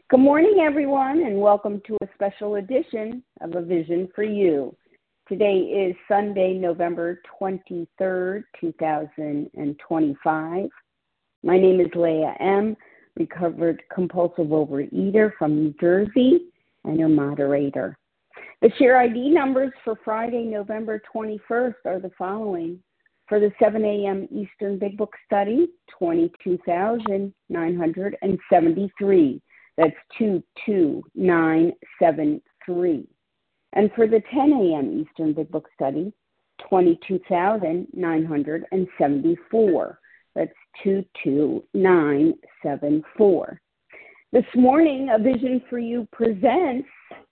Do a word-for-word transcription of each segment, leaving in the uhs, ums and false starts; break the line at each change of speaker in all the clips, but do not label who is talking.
Good morning, everyone, and welcome to a special edition of A Vision for You. Today is Sunday, November twenty-third, two thousand twenty-five. My name is Leah M., recovered compulsive overeater from New Jersey, and your moderator. The share I D numbers for Friday, November twenty-first are the following. For the seven a.m. Eastern Big Book Study, twenty-two thousand nine hundred seventy-three. That's two two nine seven three. And for the ten a.m. Eastern Big Book Study, twenty-two thousand nine hundred seventy-four. That's two two nine seven four. This morning, A Vision for You presents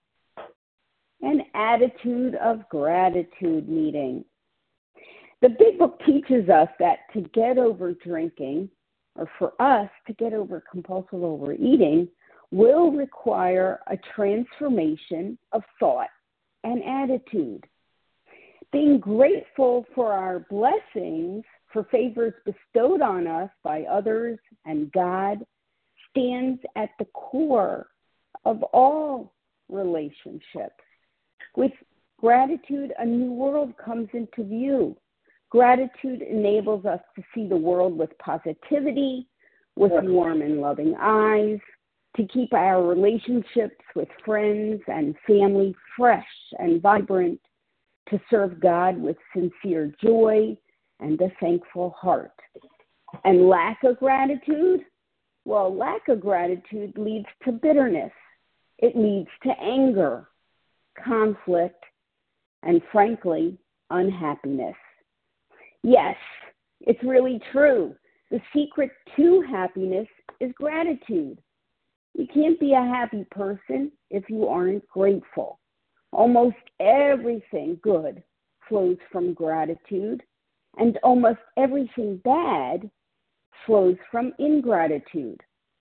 an Attitude of Gratitude meeting. The Big Book teaches us that to get over drinking, or for us to get over compulsive overeating, will require a transformation of thought and attitude. Being grateful for our blessings, for favors bestowed on us by others and God, stands at the core of all relationships. With gratitude, a new world comes into view. Gratitude enables us to see the world with positivity, with warm and loving eyes, to keep our relationships with friends and family fresh and vibrant, to serve God with sincere joy and a thankful heart. And lack of gratitude? Well, lack of gratitude leads to bitterness. It leads to anger, conflict, and frankly, unhappiness. Yes, it's really true. The secret to happiness is gratitude. You can't be a happy person if you aren't grateful. Almost everything good flows from gratitude, and almost everything bad flows from ingratitude.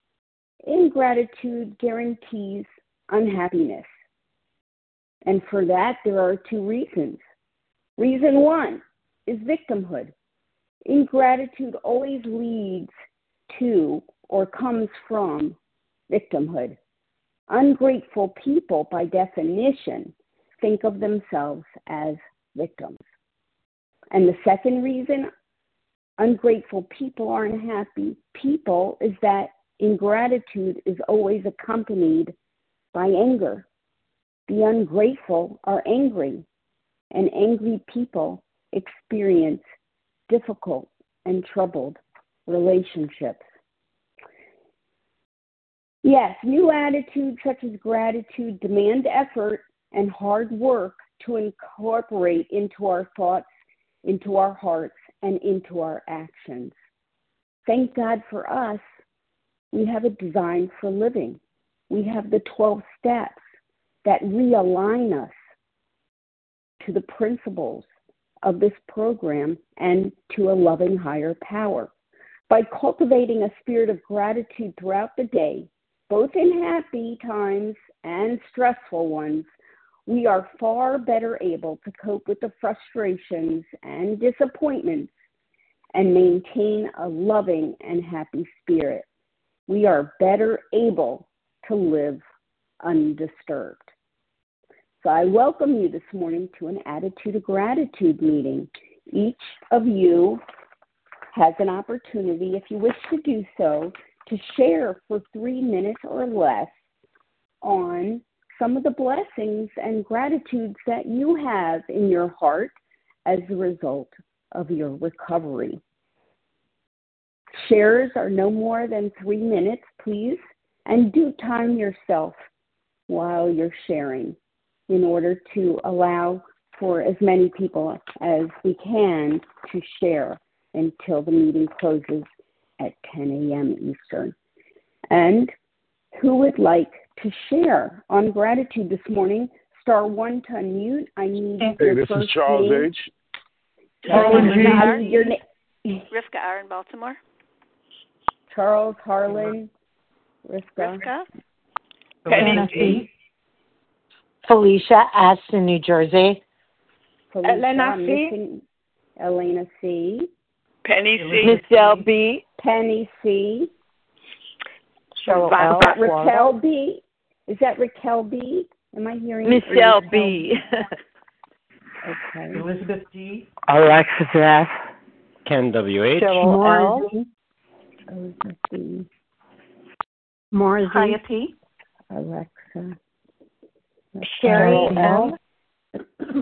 Ingratitude guarantees unhappiness. And for that, there are two reasons. Reason one is victimhood. Ingratitude always leads to or comes from victimhood. Ungrateful people, by definition, think of themselves as victims. And the second reason ungrateful people aren't happy people is that ingratitude is always accompanied by anger. The ungrateful are angry, and angry people experience difficult and troubled relationships. Yes, new attitudes such as gratitude demand effort and hard work to incorporate into our thoughts, into our hearts, and into our actions. Thank God for us, we have a design for living. We have the twelve steps that realign us to the principles of this program and to a loving higher power. By cultivating a spirit of gratitude throughout the day, both in happy times and stressful ones, we are far better able to cope with the frustrations and disappointments and maintain a loving and happy spirit. We are better able to live undisturbed. So I welcome you this morning to an Attitude of Gratitude meeting. Each of you has an opportunity, if you wish to do so, to share for three minutes or less on some of the blessings and gratitudes that you have in your heart as a result of your recovery. Shares are no more than three minutes, please, and do time yourself while you're sharing in order to allow for as many people as we can to share until the meeting closes at ten a.m. Eastern. And who would like to share on gratitude this morning? Star one to unmute. I need
hey,
your
this
first
is Charles
name.
H.
Uh, your na-
Rivka R. in Baltimore.
Charles, Harlan, Rivka.
Rivka.
Penny C. Felicia S. in New Jersey.
Felicia,
Elena
I'm
C.
missing Elena C.
Penny C.
Michelle B.
Penny C.
Cheryl
Va-
L.
Is that
Florida.
Raquel B? Is that Raquel B? Am I hearing?
Michelle
Raquel
B.
Okay.
Elizabeth D.
Alexis F. Ken W H.
Cheryl L.
Elizabeth B.
Morzy.
Haya P.
Alexa.
Sherry
Cheryl
L.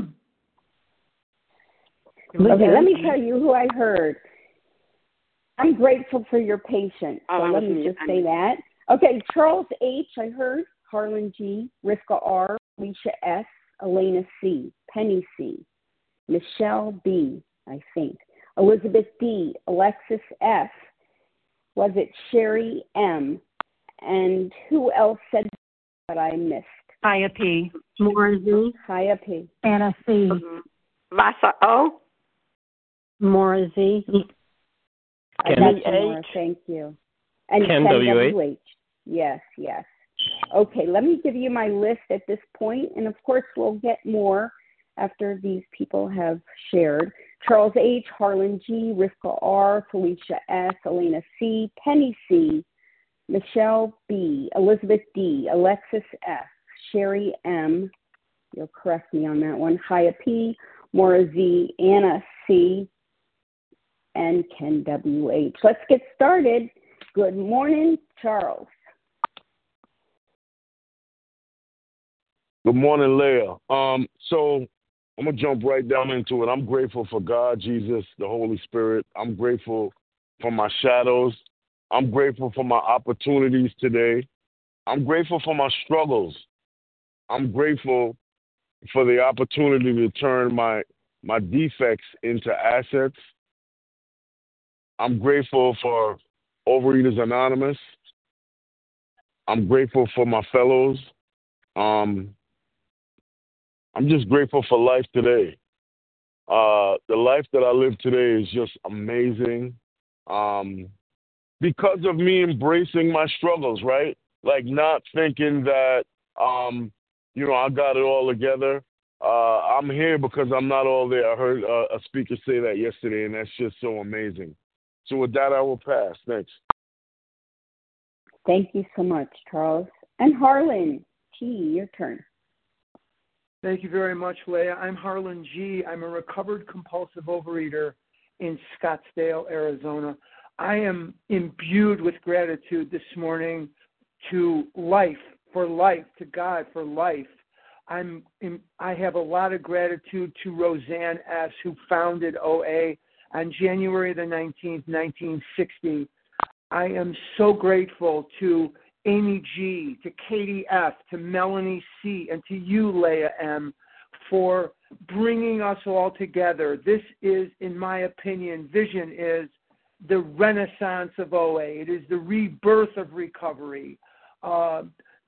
Okay, let me tell you who I heard. I'm grateful for your patience. So
Oh, I
let
was
me
mute.
just
I'm
say
mute.
that. Okay, Charles H. I heard. Harlan G. Rivka R. Alicia S. Elena C. Penny C. Michelle B. I think. Elizabeth D. Alexis F. Was it Sherry M. And who else said that I missed?
Haya P.
Morzy.
Haya P.
Anna C.
Vasa O.
Morzy.
I
Ken
got
W
some more.
H.
Thank you. And
Ken
Ken
W H.
W H. Yes, yes. Okay, let me give you my list at this point, and of course we'll get more after these people have shared. Charles H., Harlan G., Rivka R., Felicia S., Elena C., Penny C., Michelle B., Elizabeth D., Alexis F., Sherry M., you'll correct me on that one, Haya P., Maura Z., Anna C., and Ken W H. Let's get started. Good morning, Charles.
Good morning, Leah. Um, so I'm gonna jump right down into it. I'm grateful for God, Jesus, the Holy Spirit. I'm grateful for my shadows. I'm grateful for my opportunities today. I'm grateful for my struggles. I'm grateful for the opportunity to turn my my defects into assets. I'm grateful for Overeaters Anonymous. I'm grateful for my fellows. Um, I'm just grateful for life today. Uh, the life that I live today is just amazing um, because of me embracing my struggles, right? Like not thinking that, um, you know, I got it all together. Uh, I'm here because I'm not all there. I heard uh, a speaker say that yesterday, and that's just so amazing. So with that, I will pass. Thanks.
Thank you so much, Charles. And Harlan T., your turn.
Thank you very much, Leah. I'm Harlan G. I'm a recovered compulsive overeater in Scottsdale, Arizona. I am imbued with gratitude this morning to life, for life, to God for life. I'm in, I have a lot of gratitude to Roseanne S., who founded O A on January the nineteenth, nineteen sixty. I am so grateful to Amy G., to Katie F., to Melanie C., and to you, Leah M., for bringing us all together. This is, in my opinion, Vision is the renaissance of O A. It is the rebirth of recovery. Uh,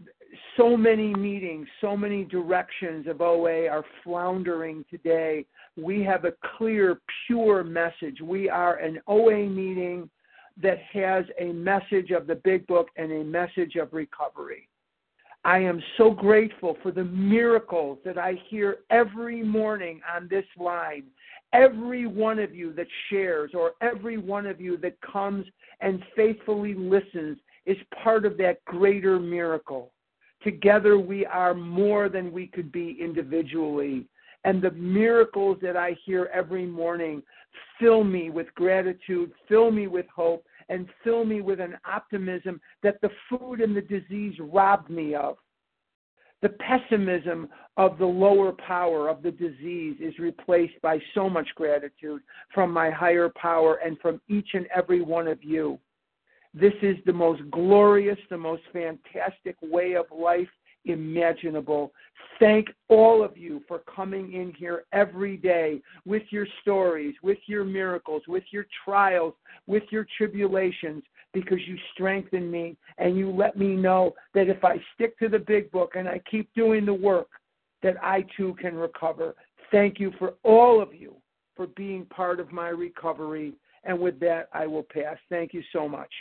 so many meetings, so many directions of O A are floundering today. We have a clear, pure message. We are an O A meeting that has a message of the Big Book and a message of recovery. I am so grateful for the miracles that I hear every morning on this line. Every one of you that shares or every one of you that comes and faithfully listens is part of that greater miracle. Together we are more than we could be individually. And the miracles that I hear every morning fill me with gratitude, fill me with hope, and fill me with an optimism that the food and the disease robbed me of. The pessimism of the lower power of the disease is replaced by so much gratitude from my higher power and from each and every one of you. This is the most glorious, the most fantastic way of life imaginable. Thank all of you for coming in here every day with your stories, with your miracles, with your trials, with your tribulations, because you strengthen me and you let me know that if I stick to the Big Book and I keep doing the work, that I too can recover. Thank you for all of you for being part of my recovery. And with that, I will pass. Thank you so much.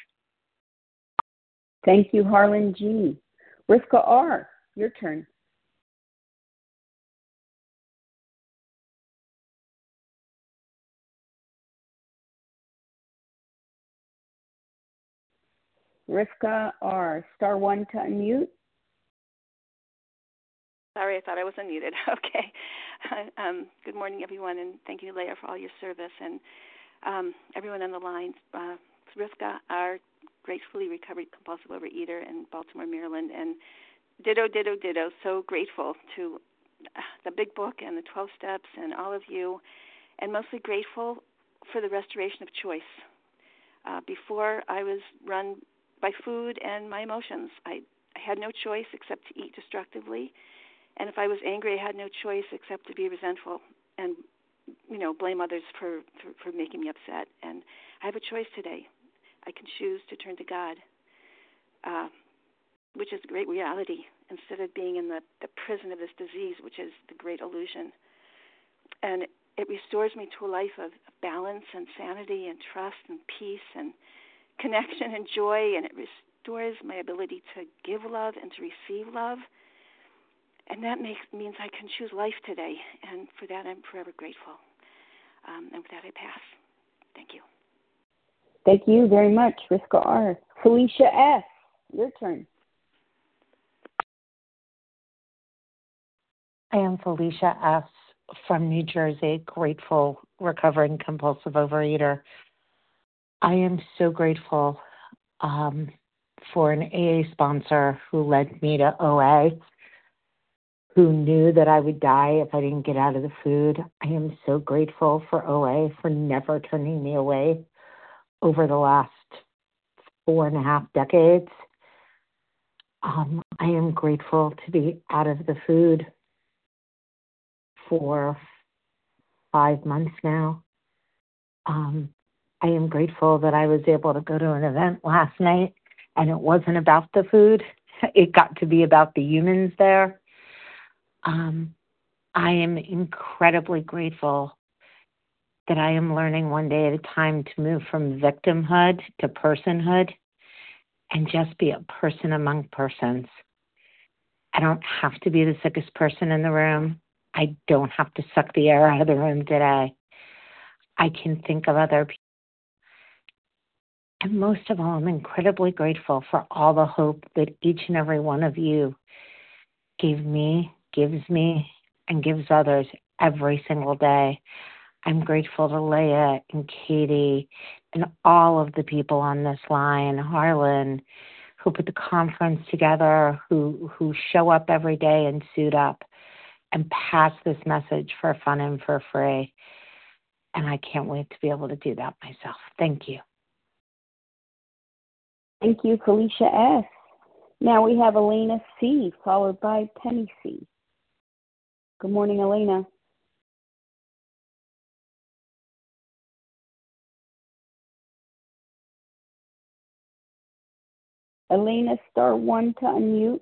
Thank you, Harlan G. Rivka R., your turn. Rivka R., star one to unmute.
Sorry, I thought I was unmuted. Okay. Um, good morning, everyone, and thank you, Leah, for all your service. And um, everyone on the line, uh, Rivka R., gracefully recovered compulsive overeater in Baltimore, Maryland, and ditto, ditto, ditto. So grateful to the Big Book and the twelve Steps and all of you, and mostly grateful for the restoration of choice. Uh, before, I was run by food and my emotions. I, I had no choice except to eat destructively, and if I was angry, I had no choice except to be resentful and, you know, blame others for, for, for making me upset. And I have a choice today. I can choose to turn to God, uh, which is a great reality, instead of being in the, the prison of this disease, which is the great illusion. And it restores me to a life of balance and sanity and trust and peace and connection and joy, and it restores my ability to give love and to receive love. And that makes means I can choose life today, and for that I'm forever grateful. Um, and with that, I pass. Thank you.
Thank you very much, Rivka R. Felicia S., your turn.
I am Felicia S. from New Jersey, grateful, recovering compulsive overeater. I am so grateful um, for an A A sponsor who led me to O A, who knew that I would die if I didn't get out of the food. I am so grateful for O A for never turning me away over the last four and a half decades. Um, I am grateful to be out of the food for five months now. Um, I am grateful that I was able to go to an event last night and it wasn't about the food. It got to be about the humans there. Um, I am incredibly grateful that I am learning one day at a time to move from victimhood to personhood and just be a person among persons. I don't have to be the sickest person in the room. I don't have to suck the air out of the room today. I can think of other people. And most of all, I'm incredibly grateful for all the hope that each and every one of you gave me, gives me, and gives others every single day. I'm grateful to Leah and Katie and all of the people on this line, Harlan, who put the conference together, who, who show up every day and suit up and pass this message for fun and for free. And I can't wait to be able to do that myself. Thank you.
Thank you, Felicia S. Now we have Elena C., followed by Penny C. Good morning, Elena. Elena, star one to unmute.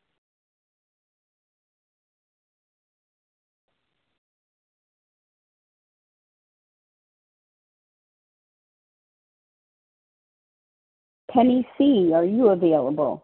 Penny C., are you available?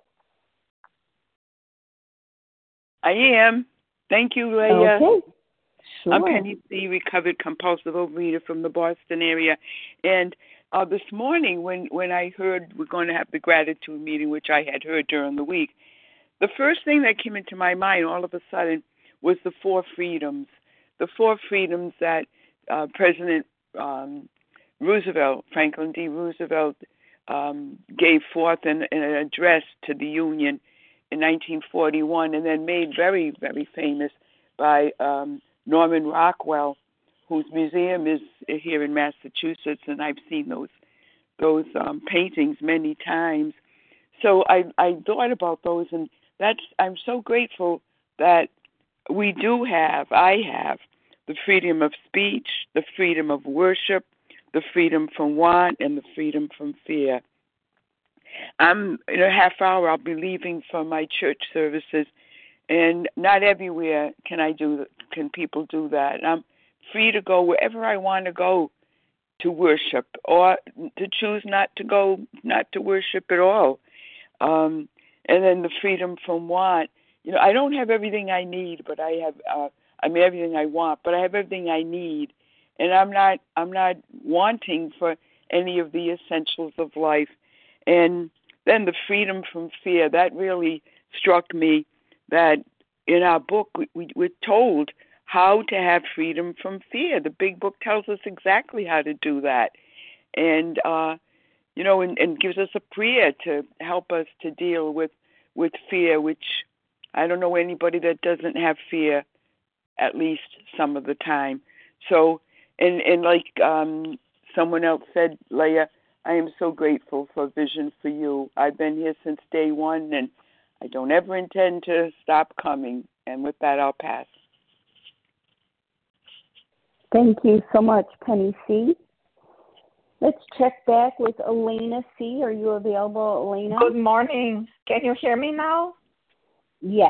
I am. Thank you, Leah.
Okay. Sure.
I'm Penny C., recovered compulsive overeater from the Boston area. And uh, this morning, when, when I heard we're going to have the gratitude meeting, which I had heard during the week, the first thing that came into my mind all of a sudden was the four freedoms, the four freedoms that uh, President um, Roosevelt, Franklin D. Roosevelt, um, gave forth in, in an address to the Union in nineteen forty-one, and then made very, very famous by um, Norman Rockwell, whose museum is here in Massachusetts, and I've seen those those um, paintings many times. So I, I thought about those, and that's I'm so grateful that we do have, I have, the freedom of speech, the freedom of worship, the freedom from want, and the freedom from fear. I'm in a half hour. I'll be leaving for my church services, and not everywhere can I do. Can people do that? I'm free to go wherever I want to go to worship, or to choose not to go, not to worship at all. Um, and then the freedom from want. You know, I don't have everything I need, but I have. Uh, I mean, everything I want, but I have everything I need, and I'm not. I'm not wanting for any of the essentials of life. And then the freedom from fear, that really struck me, that in our book we, we, we're told how to have freedom from fear. The big book tells us exactly how to do that. And, uh, you know, and, and gives us a prayer to help us to deal with, with fear, which I don't know anybody that doesn't have fear at least some of the time. So, and, and like um, someone else said, Leah, I am so grateful for Vision for You. I've been here since day one, and I don't ever intend to stop coming. And with that, I'll pass.
Thank you so much, Penny C. Let's check back with Elena C. Are you available, Elena?
Good morning. Can you hear me now?
Yes.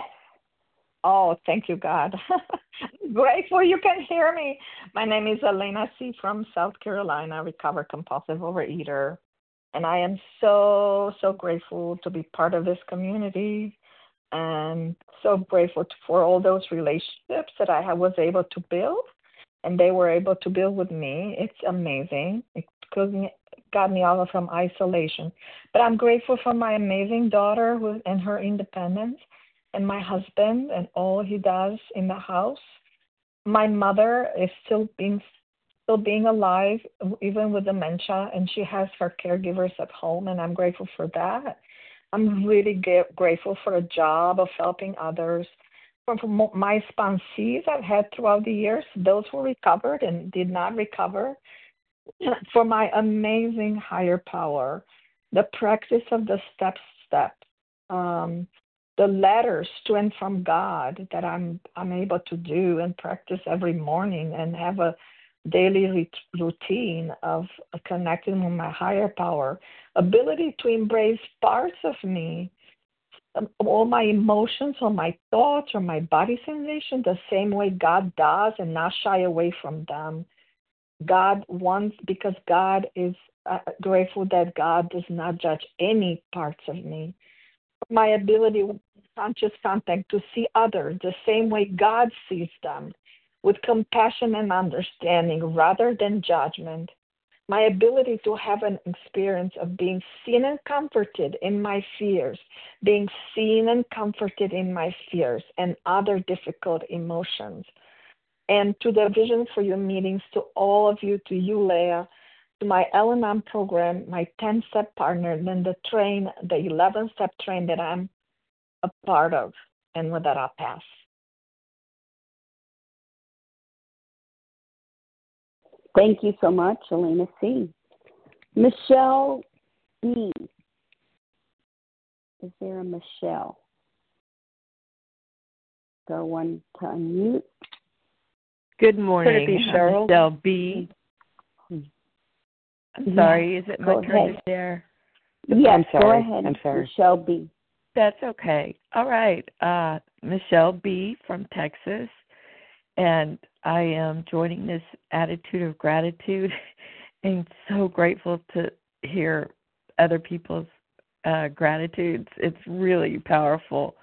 Oh, thank you, God. Grateful you can hear me. My name is Elena C. from South Carolina, recovered compulsive overeater. And I am so, so grateful to be part of this community, and so grateful for all those relationships that I was able to build, and they were able to build with me. It's amazing. It got me out from isolation. But I'm grateful for my amazing daughter who, and her independence, and my husband and all he does in the house. My mother is still being still being alive, even with dementia, and she has her caregivers at home, and I'm grateful for that. I'm really g- grateful for a job of helping others. For, for my sponsees I've had throughout the years, those who recovered and did not recover, for my amazing higher power, the practice of the step-step, um, the letters to and from God that I'm I'm able to do and practice every morning, and have a daily routine of connecting with my higher power, ability to embrace parts of me, all my emotions or my thoughts or my body sensation the same way God does, and not shy away from them. God wants, because God is uh, grateful that God does not judge any parts of me. My ability, conscious contact, to see others the same way God sees them, with compassion and understanding rather than judgment. My ability to have an experience of being seen and comforted in my fears, being seen and comforted in my fears and other difficult emotions. And to the Vision for You meetings, to all of you, to you, Leah, to my L and M program, my ten-step partner, and then the train, the eleven-step train that I'm a part of. And with that, I'll pass.
Thank you so much, Elena C. Michelle B. Is there a Michelle? Go one to unmute.
Good morning.
Could it be Cheryl?
Michelle B. I'm
Yeah.
sorry, is it my
Go
turn
ahead.
to share?
Yes,
I'm sorry.
go ahead,
I'm sorry.
Michelle B.
That's okay. All right. Uh, Michelle B. from Texas, and I am joining this attitude of gratitude, and so grateful to hear other people's uh, gratitudes. It's really powerful,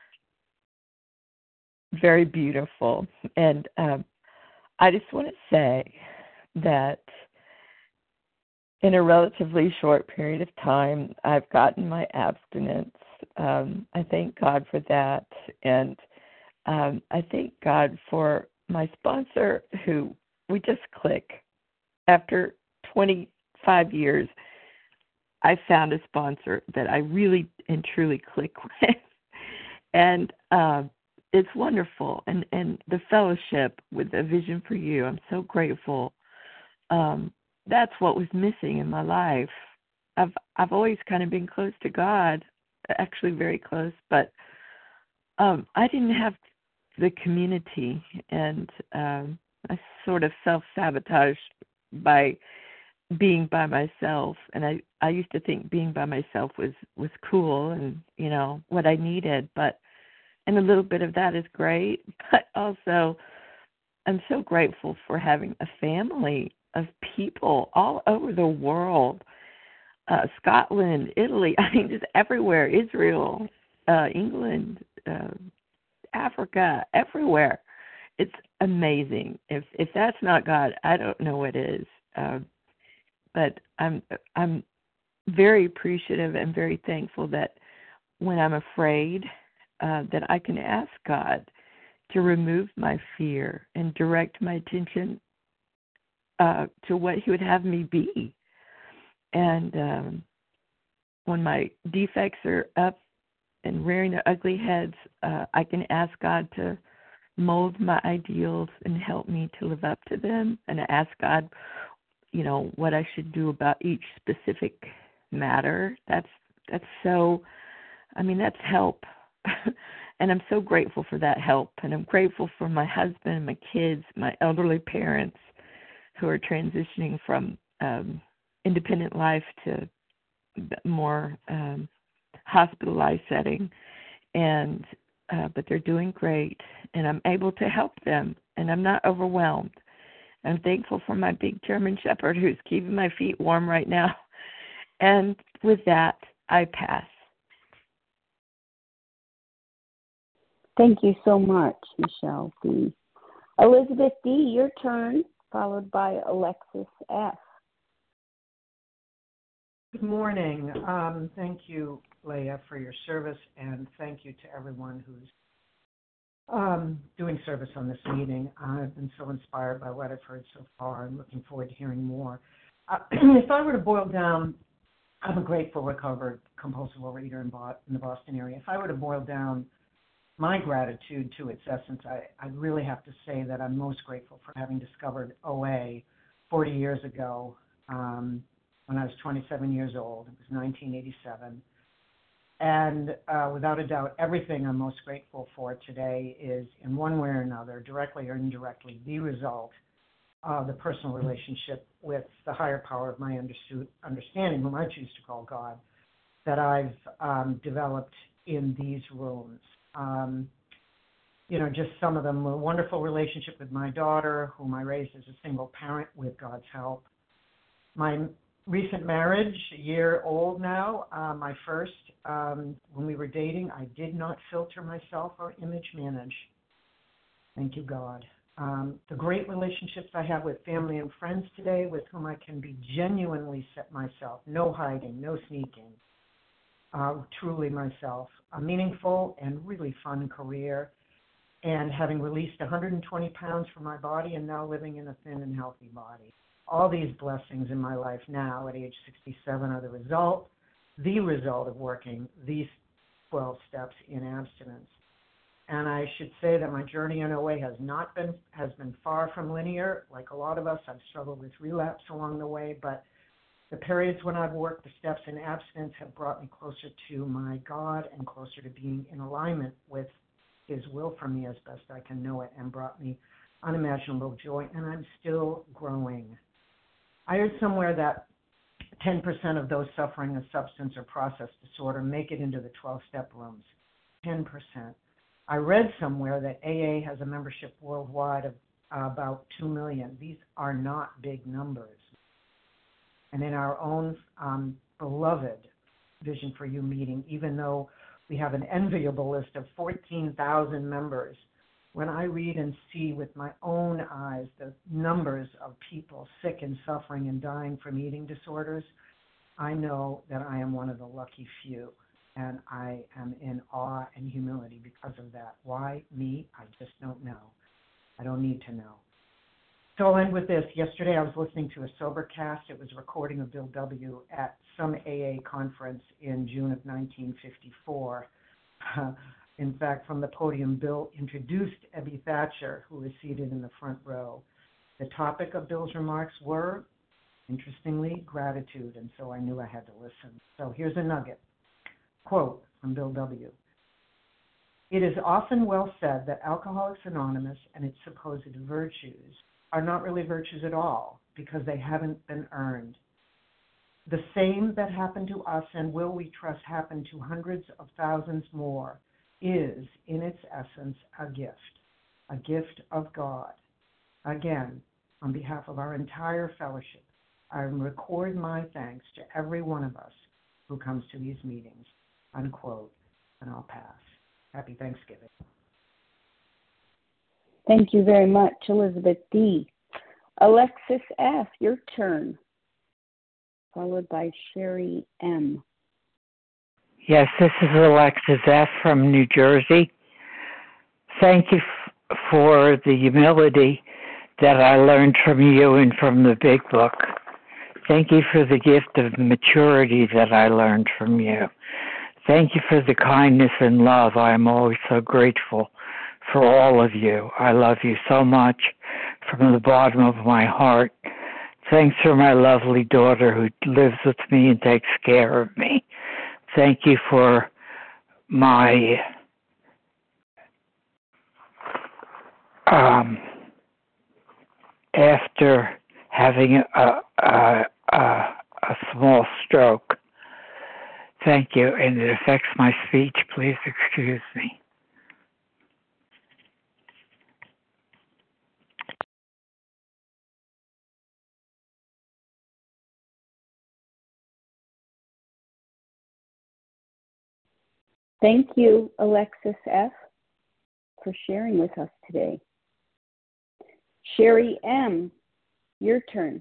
very beautiful, and um, I just want to say that in a relatively short period of time, I've gotten my abstinence. Um, I thank God for that. And um, I thank God for my sponsor, who we just click. After twenty-five years, I found a sponsor that I really and truly click with. And uh, it's wonderful. And, and the fellowship with A Vision for You, I'm so grateful. Um, that's what was missing in my life. I've I've always kind of been close to God, actually very close, but um, I didn't have the community, and um, I sort of self-sabotaged by being by myself. And I, I used to think being by myself was, was cool and, you know, what I needed, but and a little bit of that is great, but also I'm so grateful for having a family of people all over the world, uh, Scotland, Italy, I mean, just everywhere, Israel, uh, England, uh, Africa, everywhere. It's amazing. If if that's not God, I don't know what is. Uh, but I'm I'm very appreciative and very thankful that when I'm afraid, uh, that I can ask God to remove my fear and direct my attention uh, to what He would have me be. And um, when my defects are up and rearing their ugly heads, uh, I can ask God to mold my ideals and help me to live up to them. And I ask God, you know, what I should do about each specific matter. That's that's so, I mean, that's help. And I'm so grateful for that help. And I'm grateful for my husband, my kids, my elderly parents who are transitioning from um, independent life to more um, hospitalized setting. And uh, but they're doing great, and I'm able to help them, and I'm not overwhelmed. I'm thankful for my big German Shepherd who's keeping my feet warm right now. And with that, I pass.
Thank you so much, Michelle B. Elizabeth D., your turn, followed by Alexis F.
Good morning. Um, thank you, Leah, for your service, and thank you to everyone who's um, doing service on this meeting. I've been so inspired by what I've heard so far. I'm looking forward to hearing more. Uh, if I were to boil down, I'm a grateful, recovered, compulsive overeater in, Bo- in the Boston area. If I were to boil down my gratitude to its essence, I, I'd really have to say that I'm most grateful for having discovered O A forty years ago. Um, when I was twenty-seven years old. It was nineteen eighty-seven. And uh, without a doubt, everything I'm most grateful for today is, in one way or another, directly or indirectly, the result of the personal relationship with the higher power of my understanding, whom I choose to call God, that I've um, developed in these rooms. Um, you know, just some of them, a wonderful relationship with my daughter, whom I raised as a single parent with God's help. My recent marriage, a year old now, uh, my first, um, when we were dating, I did not filter myself or image manage. Thank you, God. Um, the great relationships I have with family and friends today with whom I can be genuinely set myself, no hiding, no sneaking, uh, truly myself. A meaningful and really fun career, and having released one hundred twenty pounds from my body and now living in a thin and healthy body. All these blessings in my life now at age sixty-seven are the result, the result of working these twelve steps in abstinence. And I should say that my journey in O A has not been, has been far from linear. Like a lot of us, I've struggled with relapse along the way, but the periods when I've worked the steps in abstinence have brought me closer to my God and closer to being in alignment with His will for me as best I can know it, and brought me unimaginable joy, and I'm still growing. I heard somewhere that ten percent of those suffering a substance or process disorder make it into the twelve-step rooms. ten percent. I read somewhere that A A has a membership worldwide of uh, about two million. These are not big numbers. And in our own um, beloved Vision for You meeting, even though we have an enviable list of fourteen thousand members, when I read and see with my own eyes the numbers of people sick and suffering and dying from eating disorders, I know that I am one of the lucky few, and I am in awe and humility because of that. Why me? I just don't know. I don't need to know. So I'll end with this. Yesterday I was listening to a Sobercast. It was a recording of Bill W. at some A A conference in June of nineteen fifty-four. In fact, from the podium, Bill introduced Ebby Thatcher, who was seated in the front row. The topic of Bill's remarks were, interestingly, gratitude, and so I knew I had to listen. So here's a nugget. Quote from Bill W. It is often well said that Alcoholics Anonymous and its supposed virtues are not really virtues at all because they haven't been earned. The same that happened to us and will, we trust, happen to hundreds of thousands more is, in its essence, a gift, a gift of God. Again, on behalf of our entire fellowship, I record my thanks to every one of us who comes to these meetings, unquote, and I'll pass. Happy Thanksgiving.
Thank you very much, Elizabeth D. Alexis F., your turn. followed by Sherry M.
Yes, this is Alexis F. from New Jersey. Thank you f- for the humility that I learned from you and from the Big Book. Thank you for the gift of maturity that I learned from you. Thank you for the kindness and love. I am always so grateful for all of you. I love you so much from the bottom of my heart. Thanks for my lovely daughter who lives with me and takes care of me. Thank you for my um, after having a, a, a, a small stroke. Thank you, and it affects my speech. Please excuse me.
Thank you, Alexis F., for sharing with us today. Sherry M., your turn.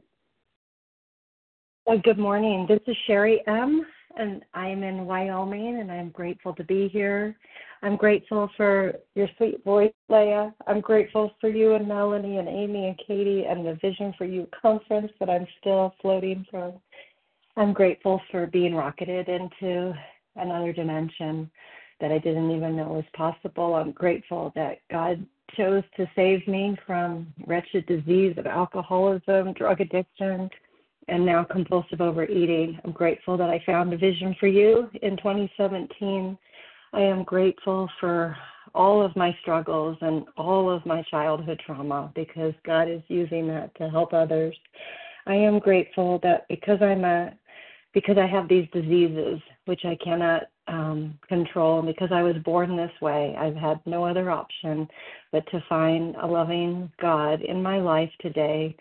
Uh, good morning. This is Sherry M., and I'm in Wyoming, and I'm grateful to be here. I'm grateful for your sweet voice, Leah. I'm grateful for you and Melanie and Amy and Katie and the Vision for You conference that I'm still floating from. I'm grateful for being rocketed into another dimension that I didn't even know was possible. I'm grateful that God chose to save me from wretched disease of alcoholism, drug addiction, and now compulsive overeating. I'm grateful that I found a Vision for You in twenty seventeen. I am grateful for all of my struggles and all of my childhood trauma because God is using that to help others. I am grateful that because I'm a because I have these diseases, which I cannot um, control, and because I was born this way, I've had no other option but to find a loving God in my life today,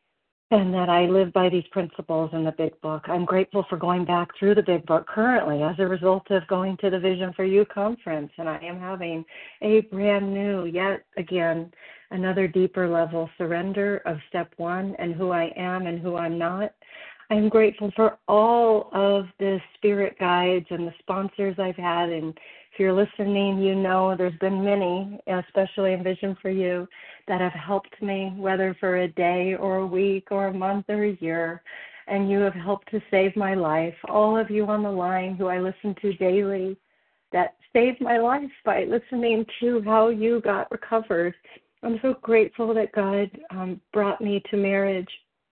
and that I live by these principles in the Big Book. I'm grateful for going back through the Big Book currently as a result of going to the Vision for You conference, and I am having a brand new, yet again, another deeper level surrender of step one and who I am and who I'm not. I'm grateful for all of the spirit guides and the sponsors I've had. And if you're listening, you know there's been many, especially in Vision for You, that have helped me, whether for a day or a week or a month or a year. And you have helped to save my life. All of you on the line who I listen to daily that saved my life by listening to how you got recovered. I'm so grateful that God um, brought me to marriage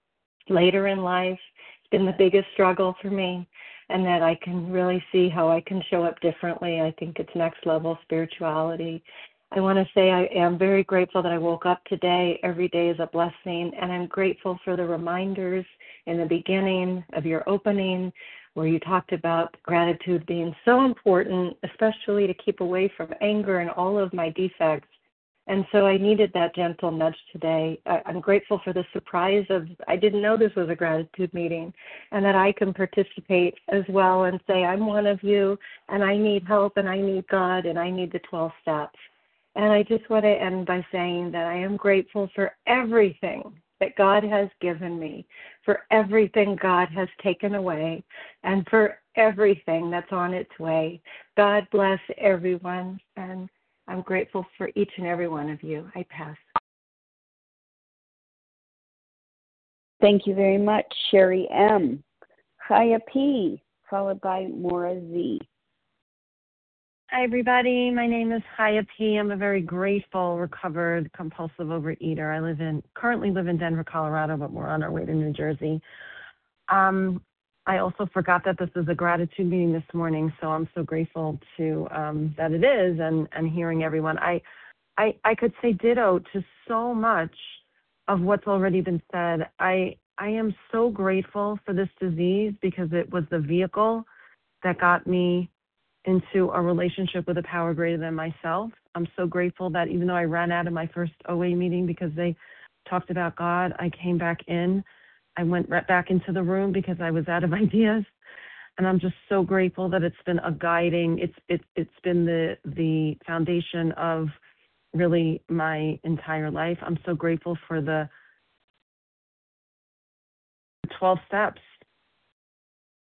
later in life. It's been the biggest struggle for me, and that I can really see how I can show up differently. I think it's next level spirituality. I want to say I am very grateful that I woke up today. Every day is a blessing, and I'm grateful for the reminders in the beginning of your opening where you talked about gratitude being so important, especially to keep away from anger and all of my defects. And so I needed that gentle nudge today. I, I'm grateful for the surprise of, I didn't know this was a gratitude meeting, and that I can participate as well and say, I'm one of you, and I need help, and I need God, and I need the twelve steps. And I just want to end by saying that I am grateful for everything that God has given me, for everything God has taken away, and for everything that's on its way. God bless everyone, and I'm grateful for each and every one of you. I pass.
Thank you very much, Sherry M. Chaya P., followed by Maura Z.
Hi, everybody. My name is Chaya P. I'm a very grateful, recovered, compulsive overeater. I live in currently live in Denver, Colorado, but we're on our way to New Jersey. Um, I also forgot that this is a gratitude meeting this morning, so I'm so grateful to um, that it is and, and hearing everyone. I, I I could say ditto to so much of what's already been said. I I am so grateful for this disease because it was the vehicle that got me into a relationship with a power greater than myself. I'm so grateful that even though I ran out of my first O A meeting because they talked about God, I came back in. I went right back into the room because I was out of ideas, and I'm just so grateful that it's been a guiding. It's it, it's been the the foundation of really my entire life. I'm so grateful for the twelve steps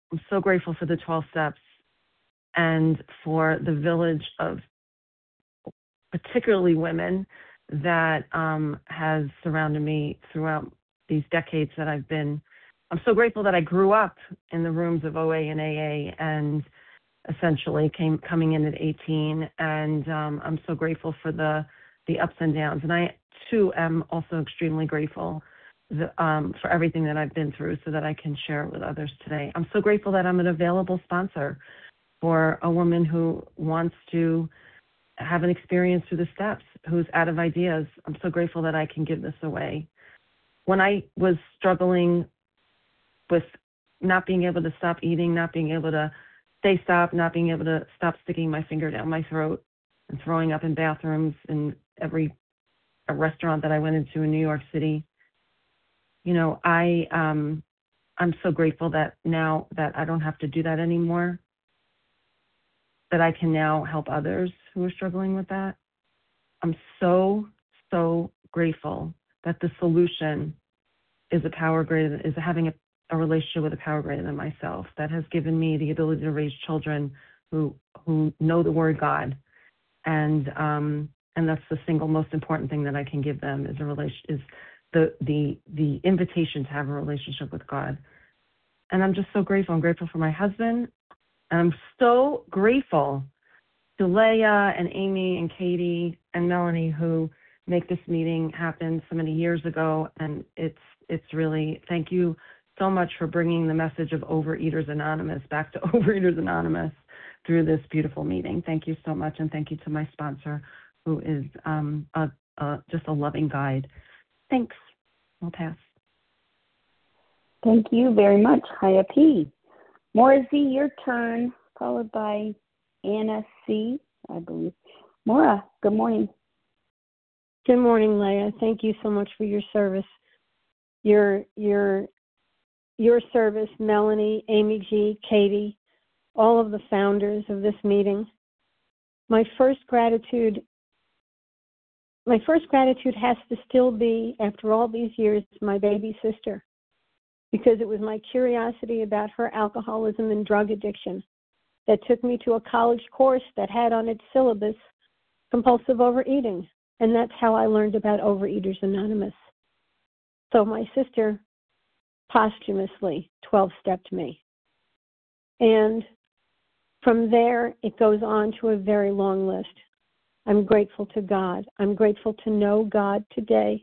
I'm so grateful for the twelve steps and for the village of particularly women that um, has surrounded me throughout these decades that I've been. I'm so grateful that I grew up in the rooms of O A and A A and essentially came coming in at eighteen. And um, I'm so grateful for the, the ups and downs. And I, too, am also extremely grateful the, um, for everything that I've been through so that I can share it with others today. I'm so grateful that I'm an available sponsor for a woman who wants to have an experience through the steps, who's out of ideas. I'm so grateful that I can give this away. When I was struggling with not being able to stop eating, not being able to stay stop, not being able to stop sticking my finger down my throat and throwing up in bathrooms in every a restaurant that I went into in New York City, you know, I, um, I'm so grateful that now that I don't have to do that anymore, that I can now help others who are struggling with that. I'm so, so grateful that the solution is a power greater than, is having a, a relationship with a power greater than myself that has given me the ability to raise children who who know the word God. And um, and that's the single most important thing that I can give them is a relation is the the the invitation to have a relationship with God. And I'm just so grateful. I'm grateful for my husband. And I'm so grateful to Leah and Amy and Katie and Melanie who make this meeting happen so many years ago. And it's it's really, thank you so much for bringing the message of Overeaters Anonymous back to Overeaters Anonymous through this beautiful meeting. Thank you so much. And thank you to my sponsor who is um, a, a, just a loving guide. Thanks. I'll pass.
Thank you very much, Haya P. Maura Z, your turn, followed by Anna C, I believe. Maura, good morning.
Good morning, Leah. Thank you so much for your service. Your your your service, Melanie, Amy G, Katie, all of the founders of this meeting. My first gratitude my first gratitude has to still be, after all these years, my baby sister, because it was my curiosity about her alcoholism and drug addiction that took me to a college course that had on its syllabus compulsive overeating. And that's how I learned about Overeaters Anonymous. So my sister posthumously twelve-stepped me. And from there, it goes on to a very long list. I'm grateful to God. I'm grateful to know God today.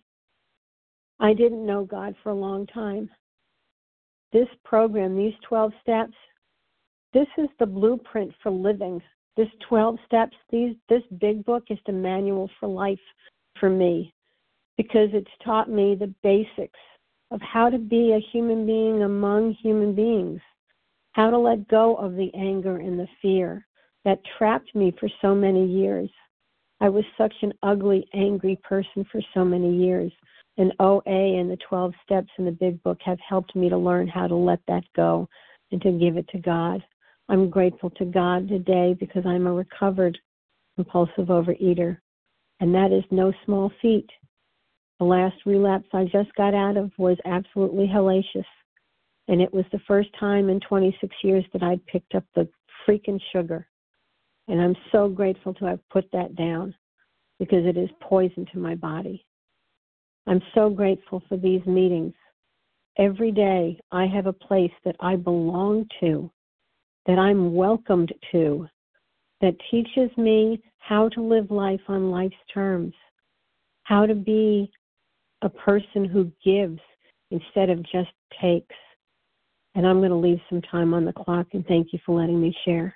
I didn't know God for a long time. This program, these twelve steps, this is the blueprint for living. This twelve steps, these, this big book is the manual for life for me because it's taught me the basics of how to be a human being among human beings, how to let go of the anger and the fear that trapped me for so many years. I was such an ugly, angry person for so many years. And O A and the twelve steps in the big book have helped me to learn how to let that go and to give it to God. I'm grateful to God today because I'm a recovered compulsive overeater. And that is no small feat. The last relapse I just got out of was absolutely hellacious. And it was the first time in twenty-six years that I'd picked up the freaking sugar. And I'm so grateful to have put that down because it is poison to my body. I'm so grateful for these meetings. Every day I have a place that I belong to, that I'm welcomed to, that teaches me how to live life on life's terms, how to be a person who gives instead of just takes. And I'm going to leave some time on the clock, and thank you for letting me share.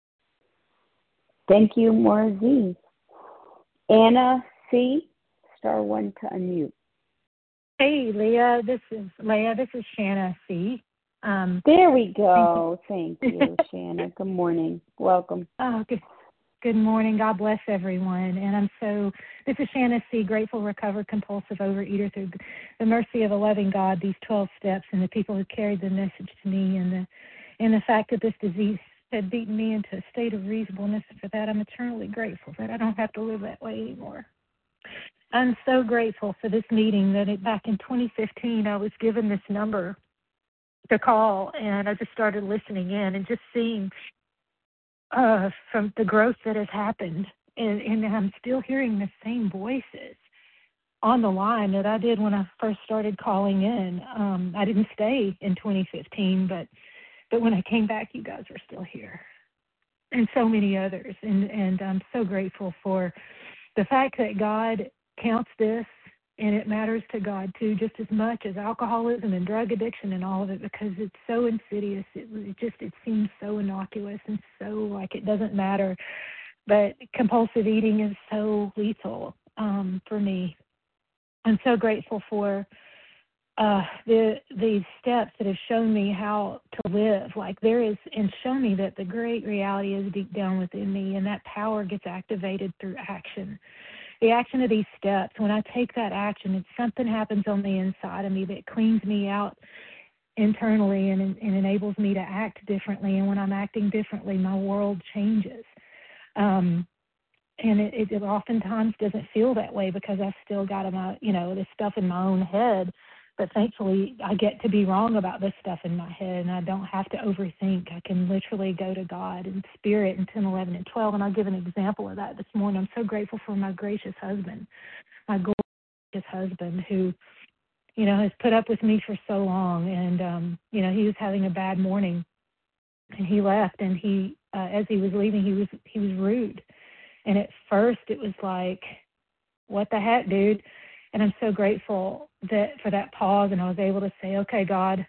Thank you, Maura Z. Anna C, star one to unmute.
Hey, Leah, this is Leah. This is Shanna C. Um,
there we go. Thank you, Thank you Shanna. Good morning. Welcome.
Oh, good. Good morning. God bless everyone. And I'm so, this is Shanna C., grateful, recovered, compulsive overeater through the mercy of a loving God, these twelve steps, and the people who carried the message to me, and the, and the fact that this disease had beaten me into a state of reasonableness. And for that, I'm eternally grateful that I don't have to live that way anymore. I'm so grateful for this meeting that it, back in twenty fifteen, I was given this number to call, and I just started listening in and just seeing uh, from the growth that has happened. And, and I'm still hearing the same voices on the line that I did when I first started calling in. Um, I didn't stay in twenty fifteen, but but when I came back, you guys are still here, and so many others. And, and I'm so grateful for the fact that God counts this, and it matters to God too, just as much as alcoholism and drug addiction and all of it, because it's so insidious. It, it just it seems so innocuous and so like it doesn't matter. But compulsive eating is so lethal um, for me. I'm so grateful for uh, the these steps that have shown me how to live. Like there is, and show me that the great reality is deep down within me, and that power gets activated through action. The action of these steps, when I take that action, it's something happens on the inside of me that cleans me out internally and, and enables me to act differently. And when I'm acting differently, my world changes. Um, and it, it oftentimes doesn't feel that way because I've still got my, you know, this stuff in my own head. But thankfully, I get to be wrong about this stuff in my head, and I don't have to overthink. I can literally go to God and Spirit in ten, eleven, and twelve, and I'll give an example of that this morning. I'm so grateful for my gracious husband, my gorgeous husband who, you know, has put up with me for so long. And, um, you know, he was having a bad morning, and he left, and he, uh, as he was leaving, he was he was rude. And at first, it was like, what the heck, dude? And I'm so grateful that for that pause, and I was able to say, okay, God,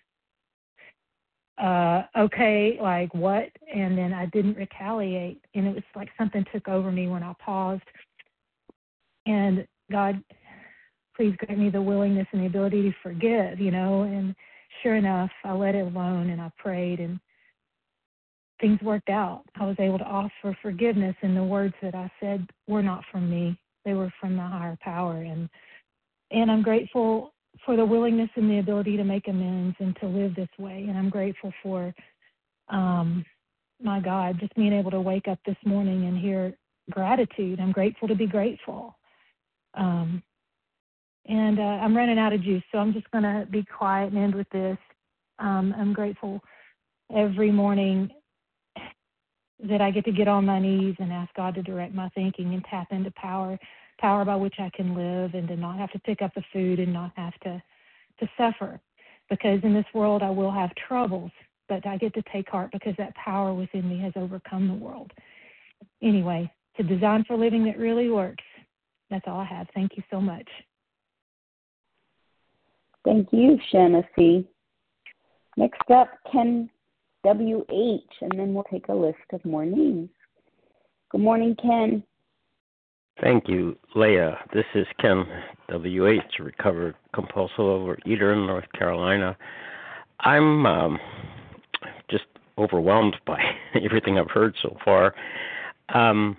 uh, okay, like what? And then I didn't retaliate. And it was like something took over me when I paused. And God, please grant me the willingness and the ability to forgive, you know. And sure enough, I let it alone, and I prayed, and things worked out. I was able to offer forgiveness, and the words that I said were not from me. They were from the higher power. And And I'm grateful for the willingness and the ability to make amends and to live this way. And I'm grateful for, um, my God, just being able to wake up this morning and hear gratitude. I'm grateful to be grateful. Um, and uh, I'm running out of juice, so I'm just going to be quiet and end with this. Um, I'm grateful every morning that I get to get on my knees and ask God to direct my thinking and tap into power. power by which I can live, and to not have to pick up the food and not have to, to suffer. Because in this world I will have troubles, but I get to take heart because that power within me has overcome the world. Anyway, it's a design for living that really works. That's all I have. Thank you so much.
Thank you, Shanna C. Next up, Ken W H, and then we'll take a list of more names. Good morning, Ken.
Thank you, Leah. This is Ken W H, a recovered compulsive overeater in North Carolina. I'm um, just overwhelmed by everything I've heard so far. Um,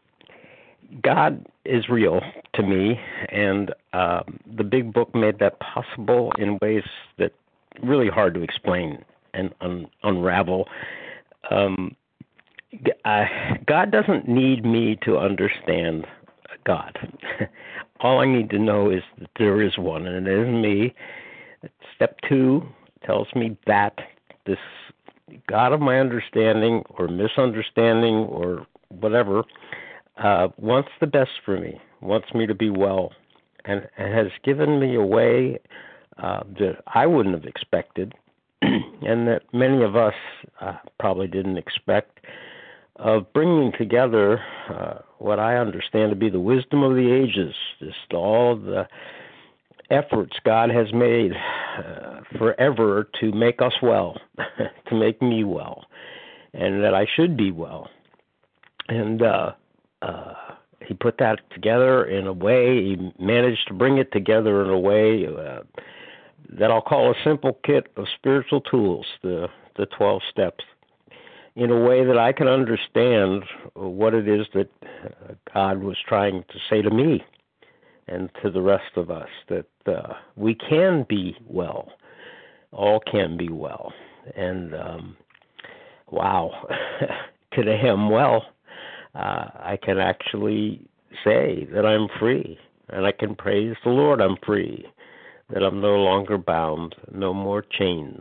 God is real to me, and uh, the Big Book made that possible in ways that are really hard to explain and un- unravel. Um, I, God doesn't need me to understand God. All I need to know is that there is one, and it is me. Step two tells me that this God of my understanding or misunderstanding or whatever uh, wants the best for me, wants me to be well, and, and has given me a way uh, that I wouldn't have expected and that many of us uh, probably didn't expect, of bringing together uh, what I understand to be the wisdom of the ages, just all the efforts God has made uh, forever to make us well, to make me well, and that I should be well. And uh, uh, he put that together in a way, he managed to bring it together in a way uh, that I'll call a simple kit of spiritual tools, the, the twelve steps, in a way that I can understand what it is that God was trying to say to me and to the rest of us, that uh, we can be well, all can be well. And um, wow, today I'm well. Uh, I can actually say that I'm free, and I can praise the Lord I'm free, that I'm no longer bound, no more chains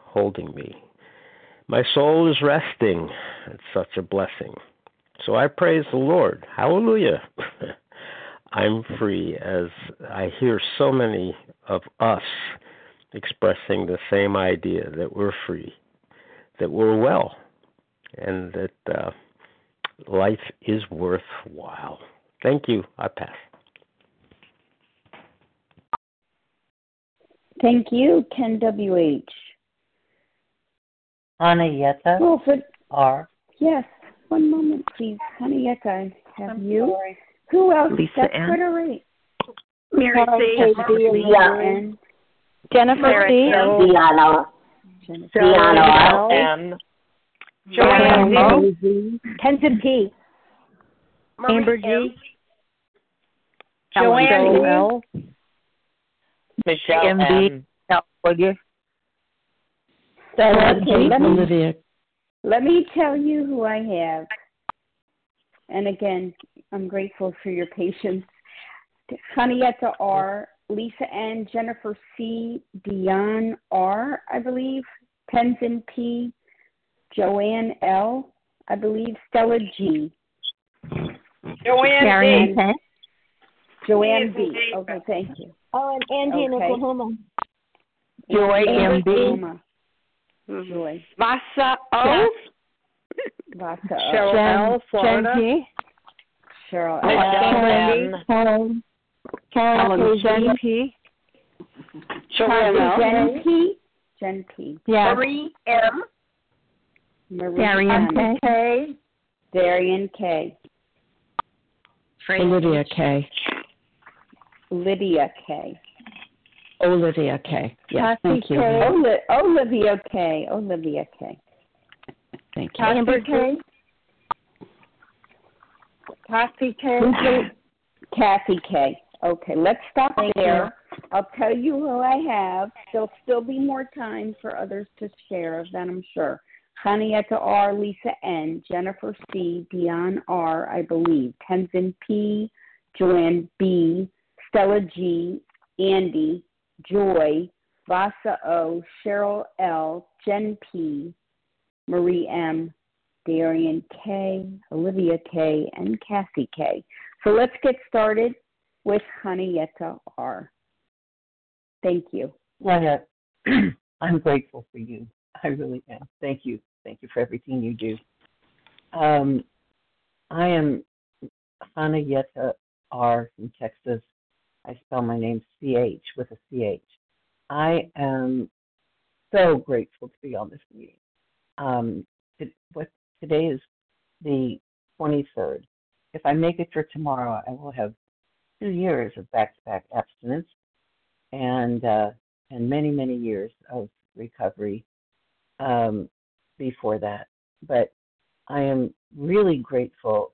holding me. My soul is resting. It's such a blessing. So I praise the Lord. Hallelujah. I'm free, as I hear so many of us expressing the same idea that we're free, that we're well, and that uh, life is worthwhile. Thank you. I pass.
Thank you, Ken W H.
Hanayeta
Well, for,
R.
Yes, one moment, please. Hanayeta, I have
I'm
you.
sorry.
Who else?
Lisa
That's
Ann.
quite all right.
Mary C.
Diana.
Jennifer C.
Diana. Diana M.
Joanne
G.
Tenzin P. Amber G.
Joanne
Joanne L.
Michelle
M B.
M.
Okay, let me,
Olivia.
let me tell you who I have. And again, I'm grateful for your patience. Hanayeta R., Lisa N., Jennifer C., Dion R., I believe, Tenzin P., Joanne L., I believe, Stella G.
Joanne
B. Joanne B. Okay, thank you.
Oh, and Andy in
Okay.
Oklahoma.
Joy M B.
Mm-hmm.
Joy.
Vasa O.
Vasa O.
Cheryl L. Florida.
Jen P. Cheryl
Michelle
L.
M.
Karen Jen P.
Joanne
L.
Jen P. Jen P.
Yeah.
Marie M.
Marie
Darian
M.
K.
Darian K.
Olivia K.
Lydia K.
Olivia K. Yes, thank you.
Oli- Olivia K. Olivia K.
Thank you.
Amber K.
Kathy K. Kathy K. Okay, let's stop
Thank
there. I'll tell you who I have. There'll still be more time for others to share, then I'm sure. Hanayeta R., Lisa N., Jennifer C., Dion R., I believe, Tenzin P., Joanne B., Stella G., Andy, Joy, Vasa O., Cheryl L., Jen P., Marie M., Darian K., Olivia K., and Cassie K. So let's get started with Hanayeta R. Thank you.
Leah, I'm grateful for you. I really am. Thank you. Thank you for everything you do. Um, I am Hanayeta R. from Texas. I spell my name C H with a C H. I am so grateful to be on this meeting. Um, it, what, today is the twenty-third. If I make it for tomorrow, I will have two years of back-to-back abstinence and uh, and many, many years of recovery um, before that. But I am really grateful.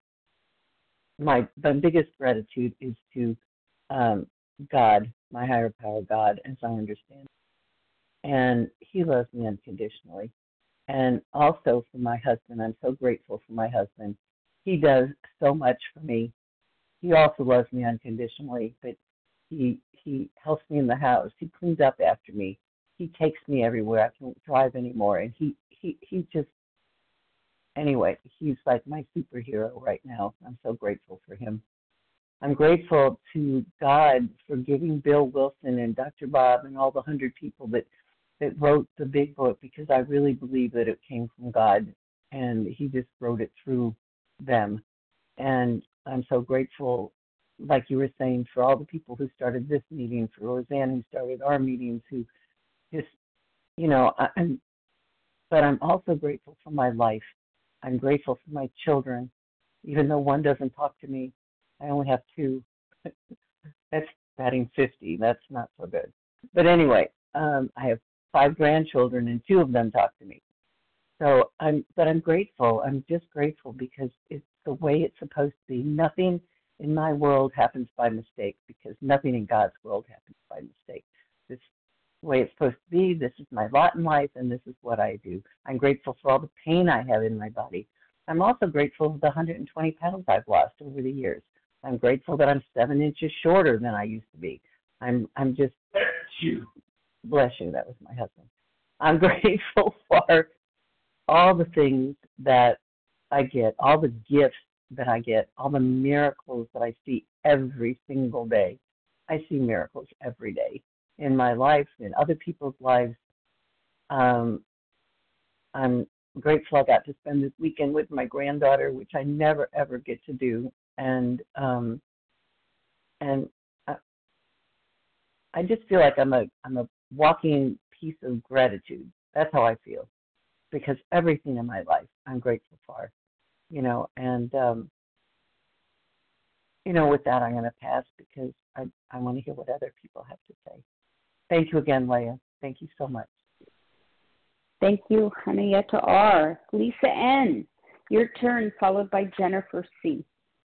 My, my biggest gratitude is to um, God, my higher power, God, as I understand. And He loves me unconditionally. And also for my husband, I'm so grateful for my husband. He does so much for me. He also loves me unconditionally, but he he helps me in the house. He cleans up after me. He takes me everywhere. I can't drive anymore. And he, he, he just, anyway, he's like my superhero right now. I'm so grateful for him. I'm grateful to God for giving Bill Wilson and Doctor Bob and all the hundred people that, that wrote the big book, because I really believe that it came from God and he just wrote it through them. And I'm so grateful, like you were saying, for all the people who started this meeting, for Roseanne who started our meetings, who just, you know, I, I'm, but I'm also grateful for my life. I'm grateful for my children, even though one doesn't talk to me. I only have two. That's batting fifty. That's not so good. But anyway, um, I have five grandchildren, and two of them talk to me. So I'm, but I'm grateful. I'm just grateful because it's the way it's supposed to be. Nothing in my world happens by mistake, because nothing in God's world happens by mistake. This is the way it's supposed to be. This is my lot in life, and this is what I do. I'm grateful for all the pain I have in my body. I'm also grateful for the one hundred twenty pounds I've lost over the years. I'm grateful that I'm seven inches shorter than I used to be. I'm I'm just, bless you, that was my husband. I'm grateful for all the things that I get, all the gifts that I get, all the miracles that I see every single day. I see miracles every day in my life, in other people's lives. Um, I'm grateful I got to spend this weekend with my granddaughter, which I never ever get to do, and um, and I, I just feel like I'm a I'm a walking piece of gratitude. That's how I feel, because everything in my life I'm grateful for, you know. And um, you know, with that, I'm going to pass because I I want to hear what other people have to say. Thank you again, Leah. Thank you so much.
Thank you, Henrietta R. Lisa N., your turn, followed by Jennifer C.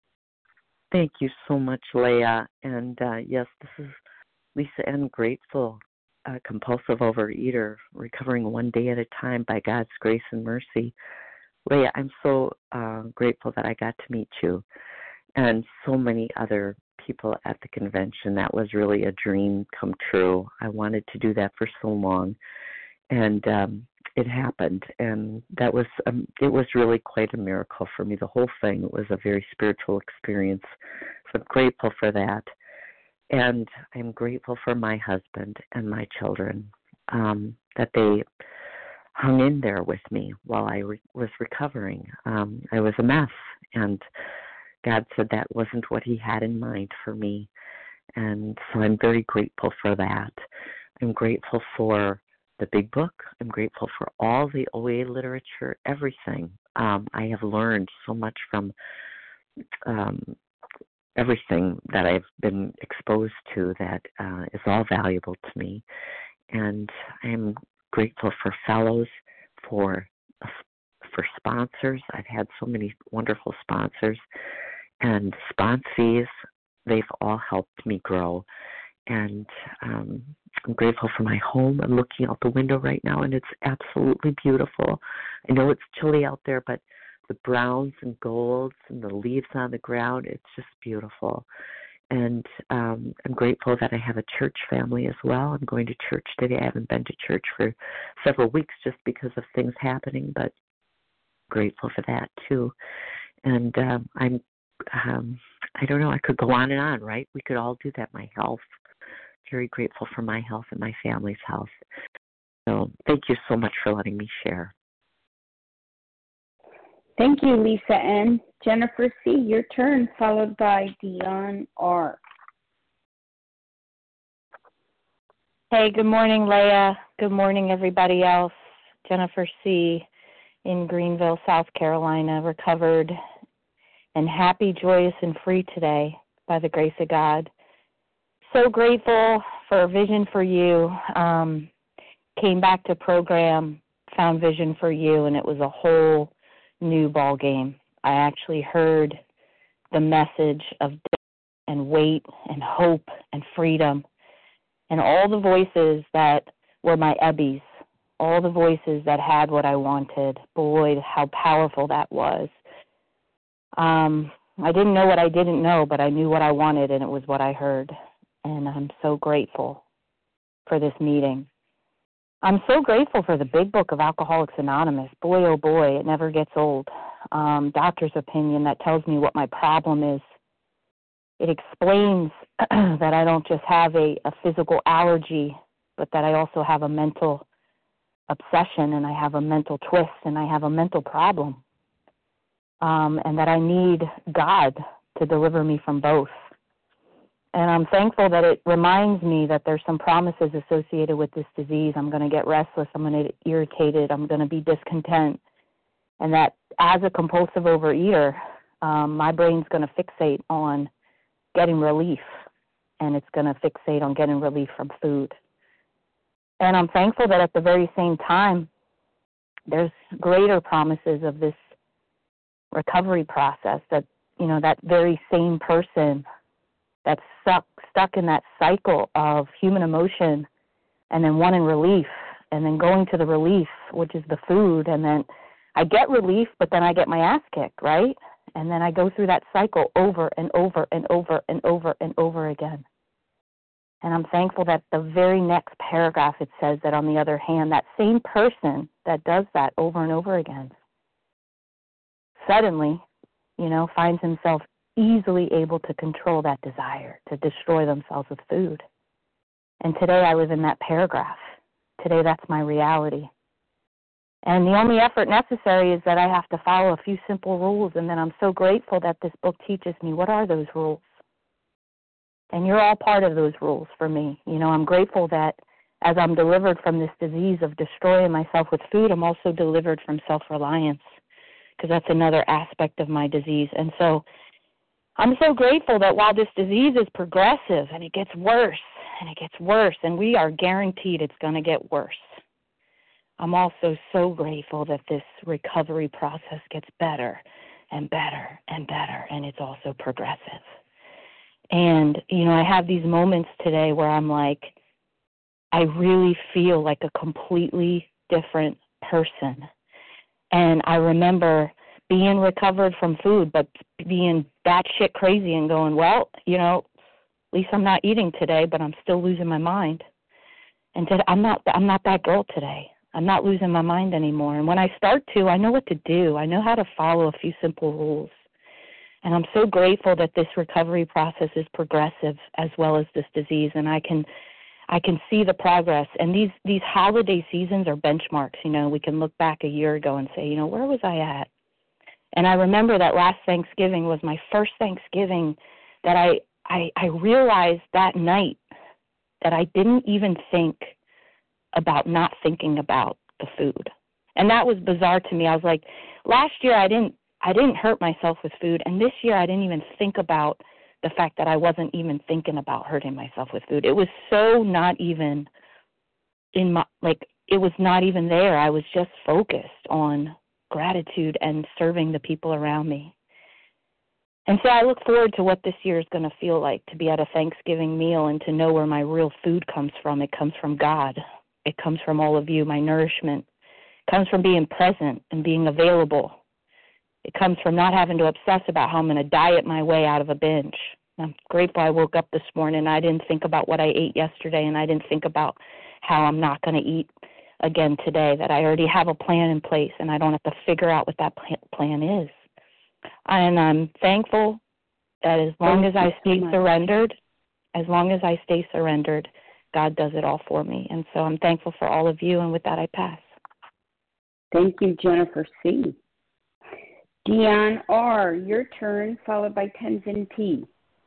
Thank you so much, Leah. And uh, yes, this is Lisa N., grateful, uh, compulsive overeater, recovering one day at a time by God's grace and mercy. Leah, I'm so uh, grateful that I got to meet you and so many other people at the convention. That was really a dream come true. I wanted to do that for so long, and um, it happened, and that was um, it was really quite a miracle for me. The whole thing was a very spiritual experience, so I'm grateful for that. And I'm grateful for my husband and my children, um, that they hung in there with me while I re- was recovering. Um, I was a mess, and God said that wasn't what he had in mind for me. And so I'm very grateful for that. I'm grateful for the big book. I'm grateful for all the O A literature, everything. Um, I have learned so much from um, everything that I've been exposed to that uh, is all valuable to me. And I'm grateful for fellows, for for sponsors. I've had so many wonderful sponsors and sponsees. They've all helped me grow. And um, I'm grateful for my home. I'm looking out the window right now, and it's absolutely beautiful. I know it's chilly out there, but the browns and golds and the leaves on the ground, it's just beautiful. And um, I'm grateful that I have a church family as well. I'm going to church today. I haven't been to church for several weeks just because of things happening, but grateful for that too. And um, I'm, um, I don't know, I could go on and on, right? We could all do that. My health, very grateful for my health and my family's health. So thank you so much for letting me share.
Thank you, Lisa N. Jennifer C., your turn, followed by Dion R.
Hey, good morning, Leah. Good morning, everybody else. Jennifer C. in Greenville, South Carolina, recovered and happy, joyous, and free today by the grace of God. So grateful for Vision for You. Um, came back to program, found Vision for You, and it was a whole new ball game. I actually heard the message of death and weight and hope and freedom and all the voices that were my ebbies, all the voices that had what I wanted. Boy, how powerful that was. Um, I didn't know what I didn't know, but I knew what I wanted, and it was what I heard. And I'm so grateful for this meeting. I'm so grateful for the big book of Alcoholics Anonymous. Boy, oh boy, it never gets old. Um, doctor's opinion that tells me what my problem is. It explains that I don't just have a, a physical allergy, but that I also have a mental obsession, and I have a mental twist, and I have a mental problem. Um, and that I need God to deliver me from both. And I'm thankful that it reminds me that there's some promises associated with this disease. I'm going to get restless. I'm going to get irritated. I'm going to be discontent. And that as a compulsive overeater, um, my brain's going to fixate on getting relief. And it's going to fixate on getting relief from food. And I'm thankful that at the very same time, there's greater promises of this recovery process, that, you know, that very same person that's stuck, stuck in that cycle of human emotion and then wanting relief and then going to the relief, which is the food, and then I get relief, but then I get my ass kicked, right? And then I go through that cycle over and over and over and over and over again. And I'm thankful that the very next paragraph it says that, on the other hand, that same person that does that over and over again suddenly, you know, finds himself easily able to control that desire to destroy themselves with food. And today I live in that paragraph. Today that's my reality. And the only effort necessary is that I have to follow a few simple rules, and then I'm so grateful that this book teaches me what are those rules. And you're all part of those rules for me. You know, I'm grateful that as I'm delivered from this disease of destroying myself with food, I'm also delivered from self-reliance, because that's another aspect of my disease. And so I'm so grateful that while this disease is progressive and it gets worse and it gets worse, and we are guaranteed it's going to get worse, I'm also so grateful that this recovery process gets better and better and better, and it's also progressive. And, you know, I have these moments today where I'm like, I really feel like a completely different person. And I remember being recovered from food, but being batshit crazy and going, well, you know, at least I'm not eating today, but I'm still losing my mind. And today, I'm not, I'm not that girl today. I'm not losing my mind anymore. And when I start to, I know what to do. I know how to follow a few simple rules. And I'm so grateful that this recovery process is progressive as well as this disease, and I can I can see the progress. And these, these holiday seasons are benchmarks. You know, we can look back a year ago and say, you know, where was I at? And I remember that last Thanksgiving was my first Thanksgiving that I, I, I realized that night that I didn't even think about not thinking about the food. And that was bizarre to me. I was like, last year I didn't I didn't hurt myself with food, and this year I didn't even think about the fact that I wasn't even thinking about hurting myself with food. It was so not even in my, like, it was not even there. I was just focused on gratitude and serving the people around me. And so I look forward to what this year is going to feel like, to be at a Thanksgiving meal and to know where my real food comes from. It comes from God. It comes from all of you, my nourishment. It comes from being present and being available. It comes from not having to obsess about how I'm going to diet my way out of a binge. I'm grateful I woke up this morning and I didn't think about what I ate yesterday, and I didn't think about how I'm not going to eat again today, that I already have a plan in place and I don't have to figure out what that plan is. And I'm thankful that as long as I stay surrendered, as long as I stay surrendered, God does it all for me. And so I'm thankful for all of you, and with that I pass.
Thank you, Jennifer C. Dion R., your turn, followed by Tenzin P.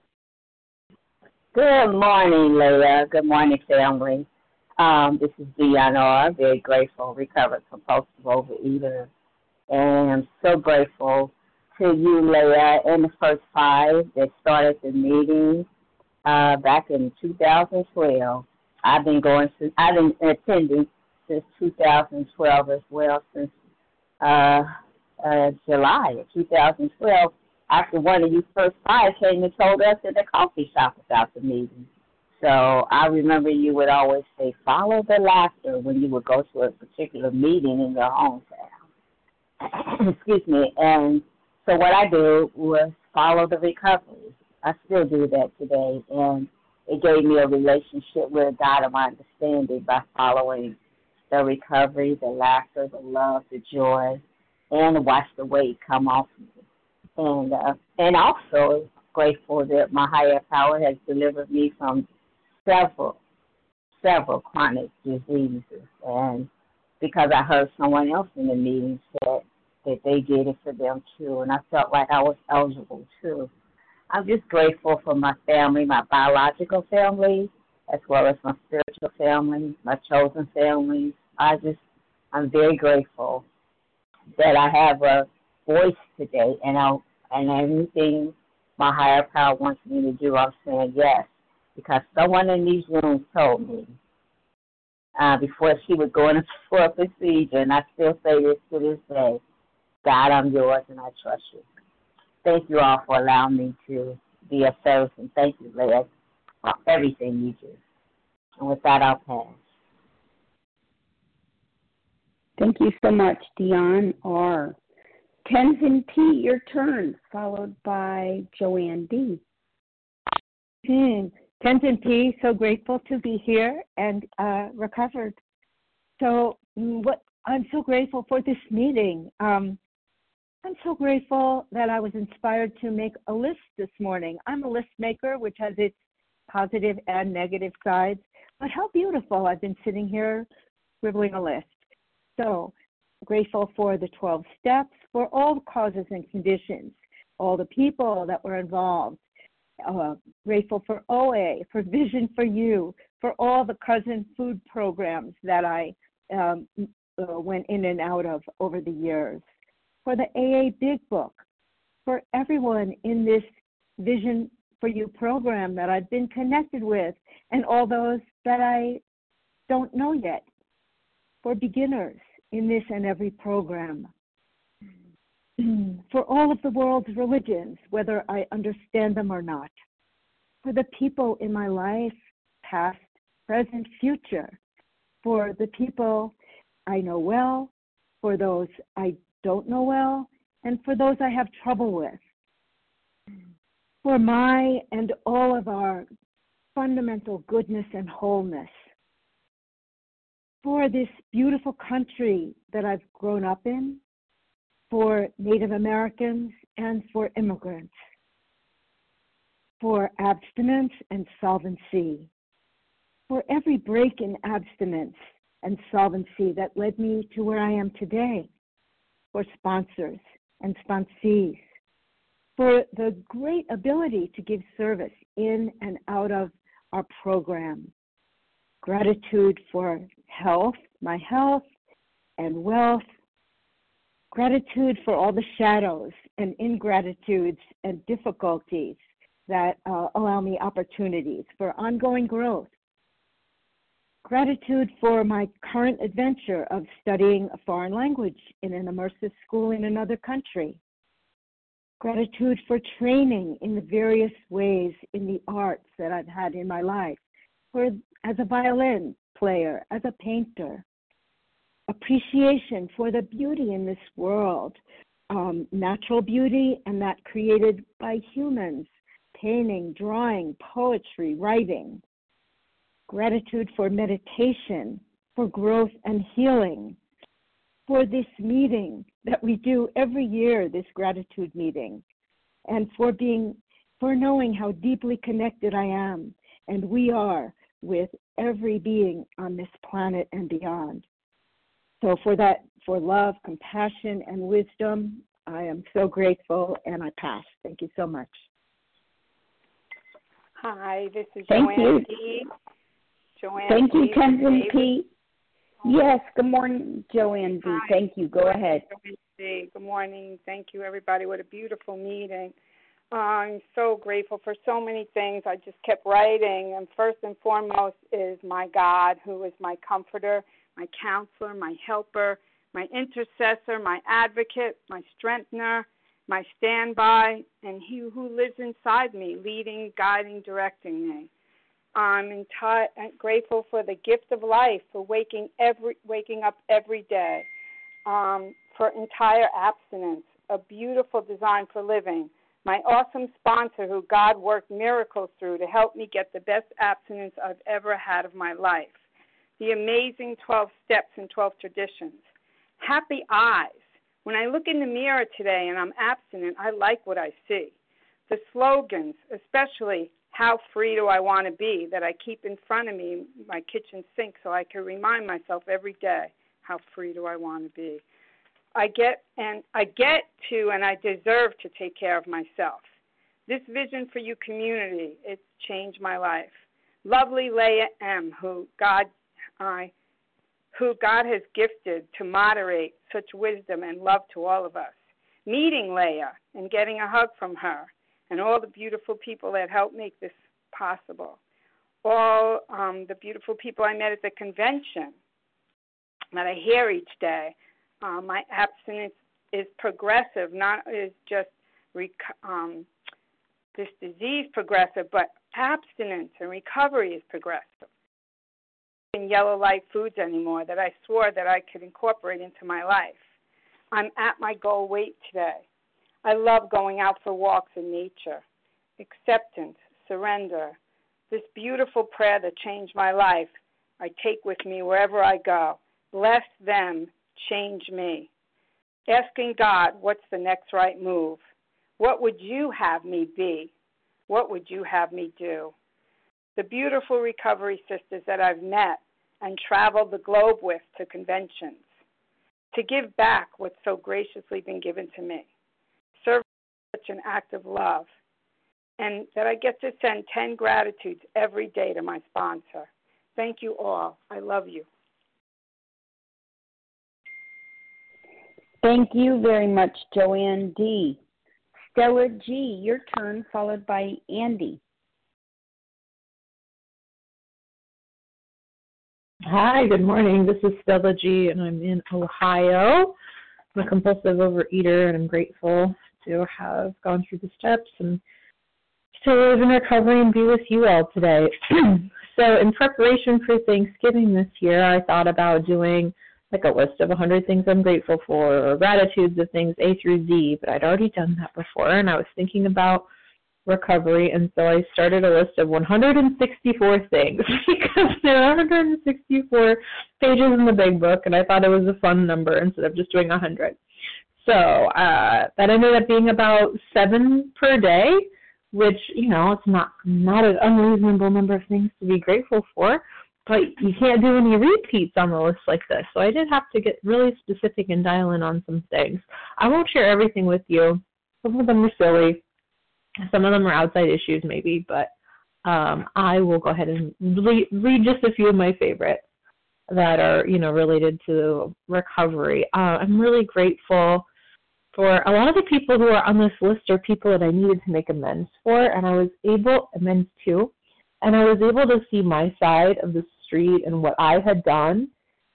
Good morning, Leah. Good morning, family. Um, this is Dion R., very grateful, recovered compulsive overeater. And I'm so grateful to you, Leah, and the first five that started the meeting uh, back in two thousand twelve. I've been going since, I've been attending since two thousand twelve as well, since uh, Uh, July of two thousand twelve, after one of you first five came and told us at the coffee shop about the meeting. So I remember you would always say, follow the laughter when you would go to a particular meeting in your hometown. Excuse me. And so what I did was follow the recovery. I still do that today. And it gave me a relationship with a God of my understanding by following the recovery, the laughter, the love, the joy, and watch the weight come off me. And uh, and also grateful that my higher power has delivered me from several, several chronic diseases. And because I heard someone else in the meeting said that they did it for them too, and I felt like I was eligible too. I'm just grateful for my family, my biological family, as well as my spiritual family, my chosen family. I just, I'm very grateful that I have a voice today, and I and everything my higher power wants me to do, I'm saying yes, because someone in these rooms told me uh, before she would go into for a procedure, and I still say this to this day, God, I'm yours, and I trust you. Thank you all for allowing me to be of service, and thank you, Leah, for everything you do. And with that, I'll pass.
Thank you so much, Dion R. Tenzin P., your turn, followed by Joanne D.
Hmm. Kenton P., so grateful to be here and uh, recovered. So what I'm so grateful for this meeting. Um, I'm so grateful that I was inspired to make a list this morning. I'm a list maker, which has its positive and negative sides. But how beautiful. I've been sitting here scribbling a list. So grateful for the twelve steps, for all the causes and conditions, all the people that were involved. Uh, grateful for O A, for Vision for You, for all the cousin food programs that I um, uh, went in and out of over the years, for the A A Big Book, for everyone in this Vision for You program that I've been connected with, and all those that I don't know yet, for beginners in this and every program, for all of the world's religions, whether I understand them or not, for the people in my life, past, present, future, for the people I know well, for those I don't know well, and for those I have trouble with, for my and all of our fundamental goodness and wholeness, for this beautiful country that I've grown up in, for Native Americans and for immigrants, for abstinence and solvency, for every break in abstinence and solvency that led me to where I am today, for sponsors and sponsees, for the great ability to give service in and out of our program. Gratitude for health, my health and wealth. Gratitude for all the shadows and ingratitudes and difficulties that uh, allow me opportunities for ongoing growth. Gratitude for my current adventure of studying a foreign language in an immersive school in another country. Gratitude for training in the various ways in the arts that I've had in my life, for as a violin player, as a painter. Appreciation for the beauty in this world, um, natural beauty and that created by humans, painting, drawing, poetry, writing. Gratitude for meditation, for growth and healing, for this meeting that we do every year, this gratitude meeting, and for being, for knowing how deeply connected I am and we are with every being on this planet and beyond. So for that, for love, compassion, and wisdom, I am so grateful, and I pass. Thank you so much.
Hi, this is
Thank
Joanne
you.
P. Joanne
Thank you,
P.
Kenton
Davis.
P. Yes, good morning, Joanne B.
Hi.
Thank you. Go ahead.
Joanne C. Good morning. Thank you, everybody. What a beautiful meeting. I'm so grateful for so many things. I just kept writing, and first and foremost is my God, who is my comforter, my counselor, my helper, my intercessor, my advocate, my strengthener, my standby, and he who lives inside me, leading, guiding, directing me. I'm enti- grateful for the gift of life, for waking every waking up every day, um, for entire abstinence, a beautiful design for living. My awesome sponsor, who God worked miracles through to help me get the best abstinence I've ever had of my life. The amazing twelve steps and twelve traditions. Happy eyes. When I look in the mirror today and I'm abstinent, I like what I see. The slogans, especially how free do I want to be, that I keep in front of me, my kitchen sink, so I can remind myself every day, how free do I want to be. I get and I get to and I deserve to take care of myself. This Vision for You community, it's changed my life. Lovely Leah M., who God I who God has gifted to moderate such wisdom and love to all of us. Meeting Leah and getting a hug from her and all the beautiful people that helped make this possible. All um, the beautiful people I met at the convention that I hear each day. Uh, my abstinence is progressive, not is just rec- um, this disease progressive, but abstinence and recovery is progressive. In yellow light foods anymore that I swore that I could incorporate into my life. I'm at my goal weight today. I love going out for walks in nature. Acceptance, surrender, This beautiful prayer that changed my life, I take with me wherever I go. Bless them, change me. Asking God, what's the next right move? What would you have me be? What would you have me do? The beautiful recovery sisters that I've met and traveled the globe with to conventions. To give back what's so graciously been given to me. Serve such an act of love. And that I get to send ten gratitudes every day to my sponsor. Thank you all. I love you.
Thank you very much, Joanne D. Stella G., your turn, followed by Andy.
Hi, good morning. This is Stella G., and I'm in Ohio. I'm a compulsive overeater, and I'm grateful to have gone through the steps and to live in recovery and be with you all today. So in preparation for Thanksgiving this year, I thought about doing like a list of one hundred things I'm grateful for, or gratitudes of things A through Z, but I'd already done that before, and I was thinking about recovery, and so I started a list of one hundred sixty-four things because there are one hundred sixty-four pages in the big book, and I thought it was a fun number instead of just doing one hundred. So uh, that ended up being about seven per day, which, you know, it's not, not an unreasonable number of things to be grateful for, but you can't do any repeats on the list like this. So I did have to get really specific and dial in on some things. I won't share everything with you. Some of them are silly. Some of them are outside issues maybe, but um, I will go ahead and read, read just a few of my favorites that are, you know, related to recovery. Uh, I'm really grateful for a lot of the people who are on this list are people that I needed to make amends for, and I was able, amends to, and I was able to see my side of the street and what I had done,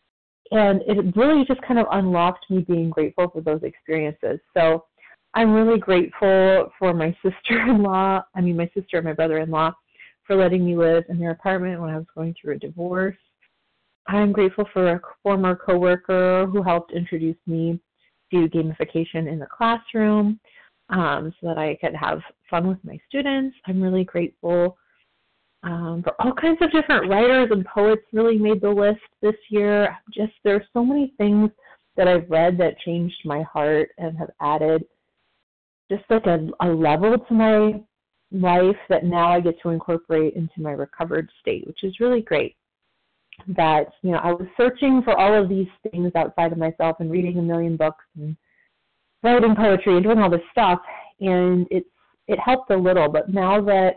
and it really just kind of unlocked me being grateful for those experiences. So I'm really grateful for my sister-in-law, I mean my sister and my brother-in-law, for letting me live in their apartment when I was going through a divorce. I'm grateful for a former coworker who helped introduce me to gamification in the classroom um, so that I could have fun with my students. I'm really grateful um, for all kinds of different writers and poets really made the list this year. Just there's so many things that I've read that changed my heart and have added just like a, a level to my life that now I get to incorporate into my recovered state, which is really great. That, you know, I was searching for all of these things outside of myself and reading a million books and writing poetry and doing all this stuff, and it's it helped a little. But now that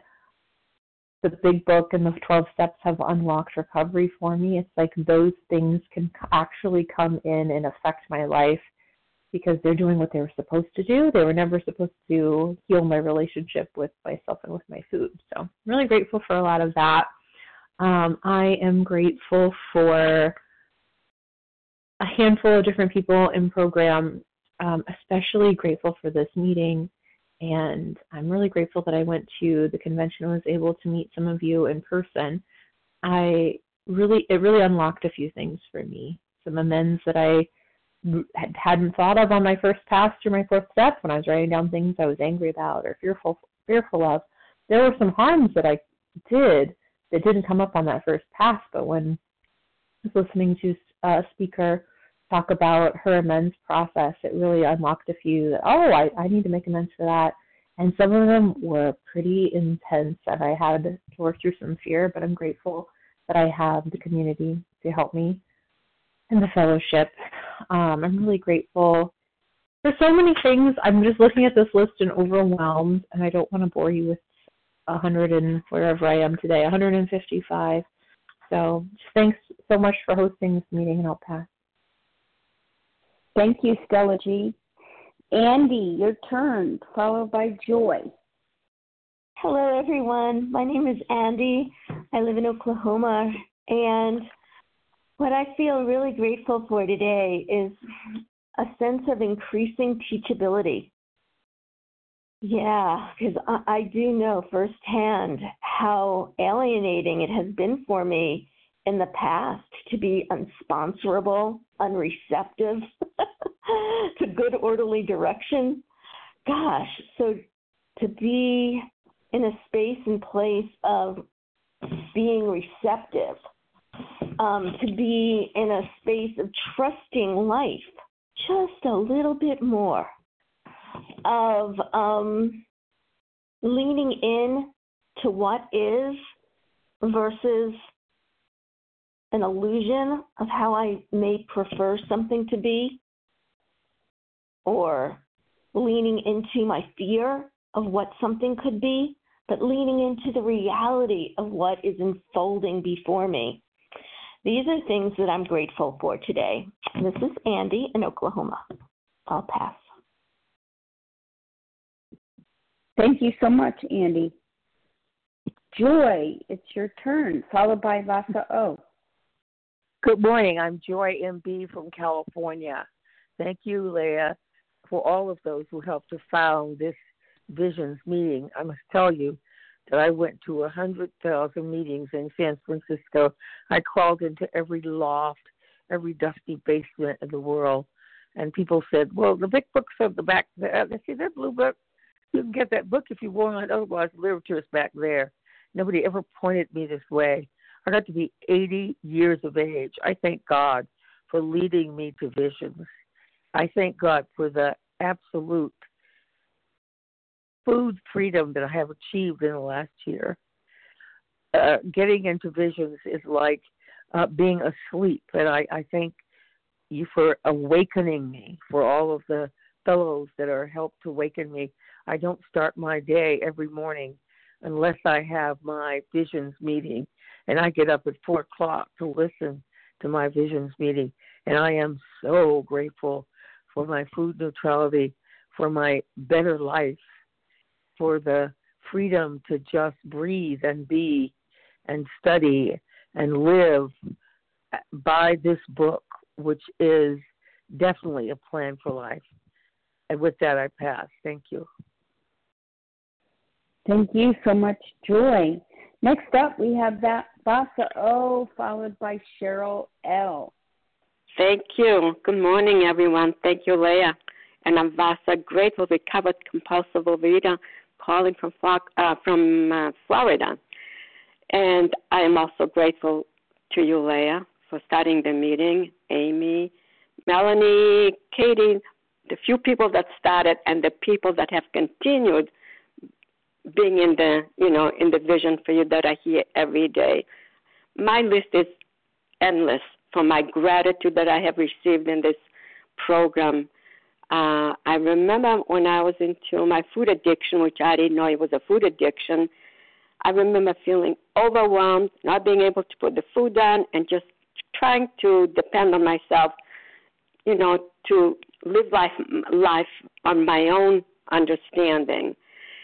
the big book and the twelve steps have unlocked recovery for me, it's like those things can actually come in and affect my life because they're doing what they were supposed to do. They were never supposed to heal my relationship with myself and with my food. So I'm really grateful for a lot of that. Um, I am grateful for a handful of different people in program, um, especially grateful for this meeting. And I'm really grateful that I went to the convention and was able to meet some of you in person. I really, it really unlocked a few things for me. Some amends that I had, hadn't thought of on my first pass through my fourth step when I was writing down things I was angry about or fearful, fearful of. There were some harms that I did that didn't come up on that first pass, but when I was listening to a speaker talk about her amends process, it really unlocked a few that, oh, I, I need to make amends for that. And some of them were pretty intense, and I had to work through some fear, but I'm grateful that I have the community to help me and the fellowship. Um, I'm really grateful for so many things. I'm just looking at this list and overwhelmed, and I don't want to bore you with one hundred and wherever I am today, one hundred fifty-five. So thanks so much for hosting this meeting, and I'll pass.
Thank you, Stella G. Andy, your turn, followed by Joy.
Hello, everyone. My name is Andy. I live in Oklahoma, and what I feel really grateful for today is a sense of increasing teachability. Yeah, because I, I do know firsthand how alienating it has been for me in the past to be unsponsorable, unreceptive to good orderly direction. Gosh, so to be in a space and place of being receptive, um, to be in a space of trusting life just a little bit more, of um, leaning in to what is versus an illusion of how I may prefer something to be, or leaning into my fear of what something could be, but leaning into the reality of what is unfolding before me. These are things that I'm grateful for today. This is Andy in Oklahoma. I'll pass.
Thank you so much, Andy. Joy, it's your turn, followed by Vasa O.
Good morning. I'm Joy M B from California. Thank you, Leah, for all of those who helped to found this Visions meeting. I must tell you that I went to one hundred thousand meetings in San Francisco. I crawled into every loft, every dusty basement in the world, and people said, well, the big books are the back there. They see that blue book? You can get that book if you want, otherwise literature is back there. Nobody ever pointed me this way. I got to be eighty years of age. I thank God for leading me to visions. I thank God for the absolute food freedom that I have achieved in the last year. Uh, getting into visions is like uh, being asleep, and I, I thank you for awakening me, for all of the fellows that are helped to awaken me. I don't start my day every morning unless I have my visions meeting, and I get up at four o'clock to listen to my visions meeting, and I am so grateful for my food neutrality, for my better life, for the freedom to just breathe and be and study and live by this book, which is definitely a plan for life. And with that, I pass. Thank you.
Thank you so much, Joy. Next up, we have that Vasa O, followed by Cheryl L.
Thank you. Good morning, everyone. Thank you, Leah. And I'm Vasa, grateful, recovered compulsive overeater, calling from uh, from uh, Florida. And I am also grateful to you, Leah, for starting the meeting, Amy, Melanie, Katie, the few people that started and the people that have continued being in the, you know, in the vision for you that I hear every day. My list is endless for my gratitude that I have received in this program. Uh, I remember when I was into my food addiction, which I didn't know it was a food addiction, I remember feeling overwhelmed, not being able to put the food down, and just trying to depend on myself, you know, to live life, life on my own understanding.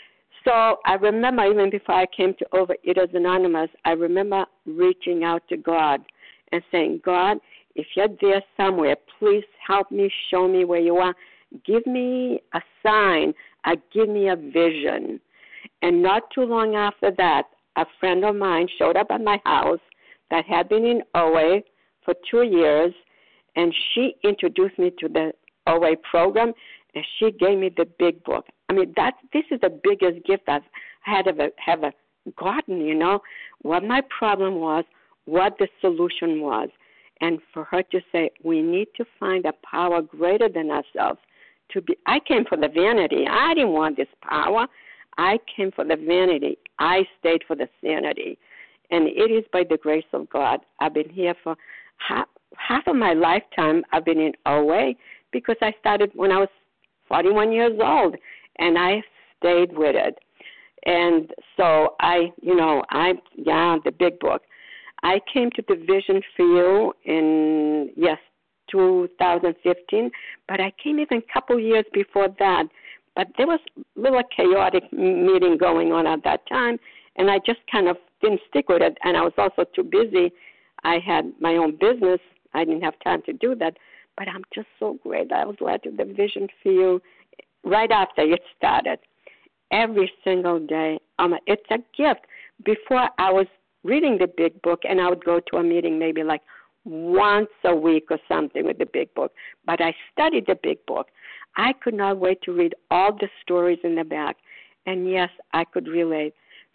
So I remember even before I came to Overeaters Anonymous, I remember reaching out to God and saying, God, if you're there somewhere, please help me, show me where you are. Give me a sign, uh, give me a vision. And not too long after that, a friend of mine showed up at my house that had been in O A for two years, and she introduced me to the O A program, and she gave me the big book. I mean, that this is the biggest gift I've had ever, ever gotten, you know, what my problem was, what the solution was. And for her to say, we need to find a power greater than ourselves to be. I came for the vanity. I didn't want this power. I came for the vanity. I stayed for the sanity. And it is by the grace of God. I've been here for half, half of my lifetime. I've been in O A because I started when I was forty-one years old, and I stayed with it. And so I, you know, I, yeah, the big book. I came to the Vision for You in, yes, two thousand fifteen, but I came even a couple years before that. But there was a little chaotic meeting going on at that time, and I just kind of didn't stick with it, and I was also too busy. I had my own business. I didn't have time to do that. But I'm just so great. I was led to the Vision for You right after it started. Every single day. Um, it's a gift. Before I was reading the big book, and I would go to a meeting maybe like once a week or something with the big book. But I studied the big book. I could not wait to read all the stories in the back. And yes, I could relate.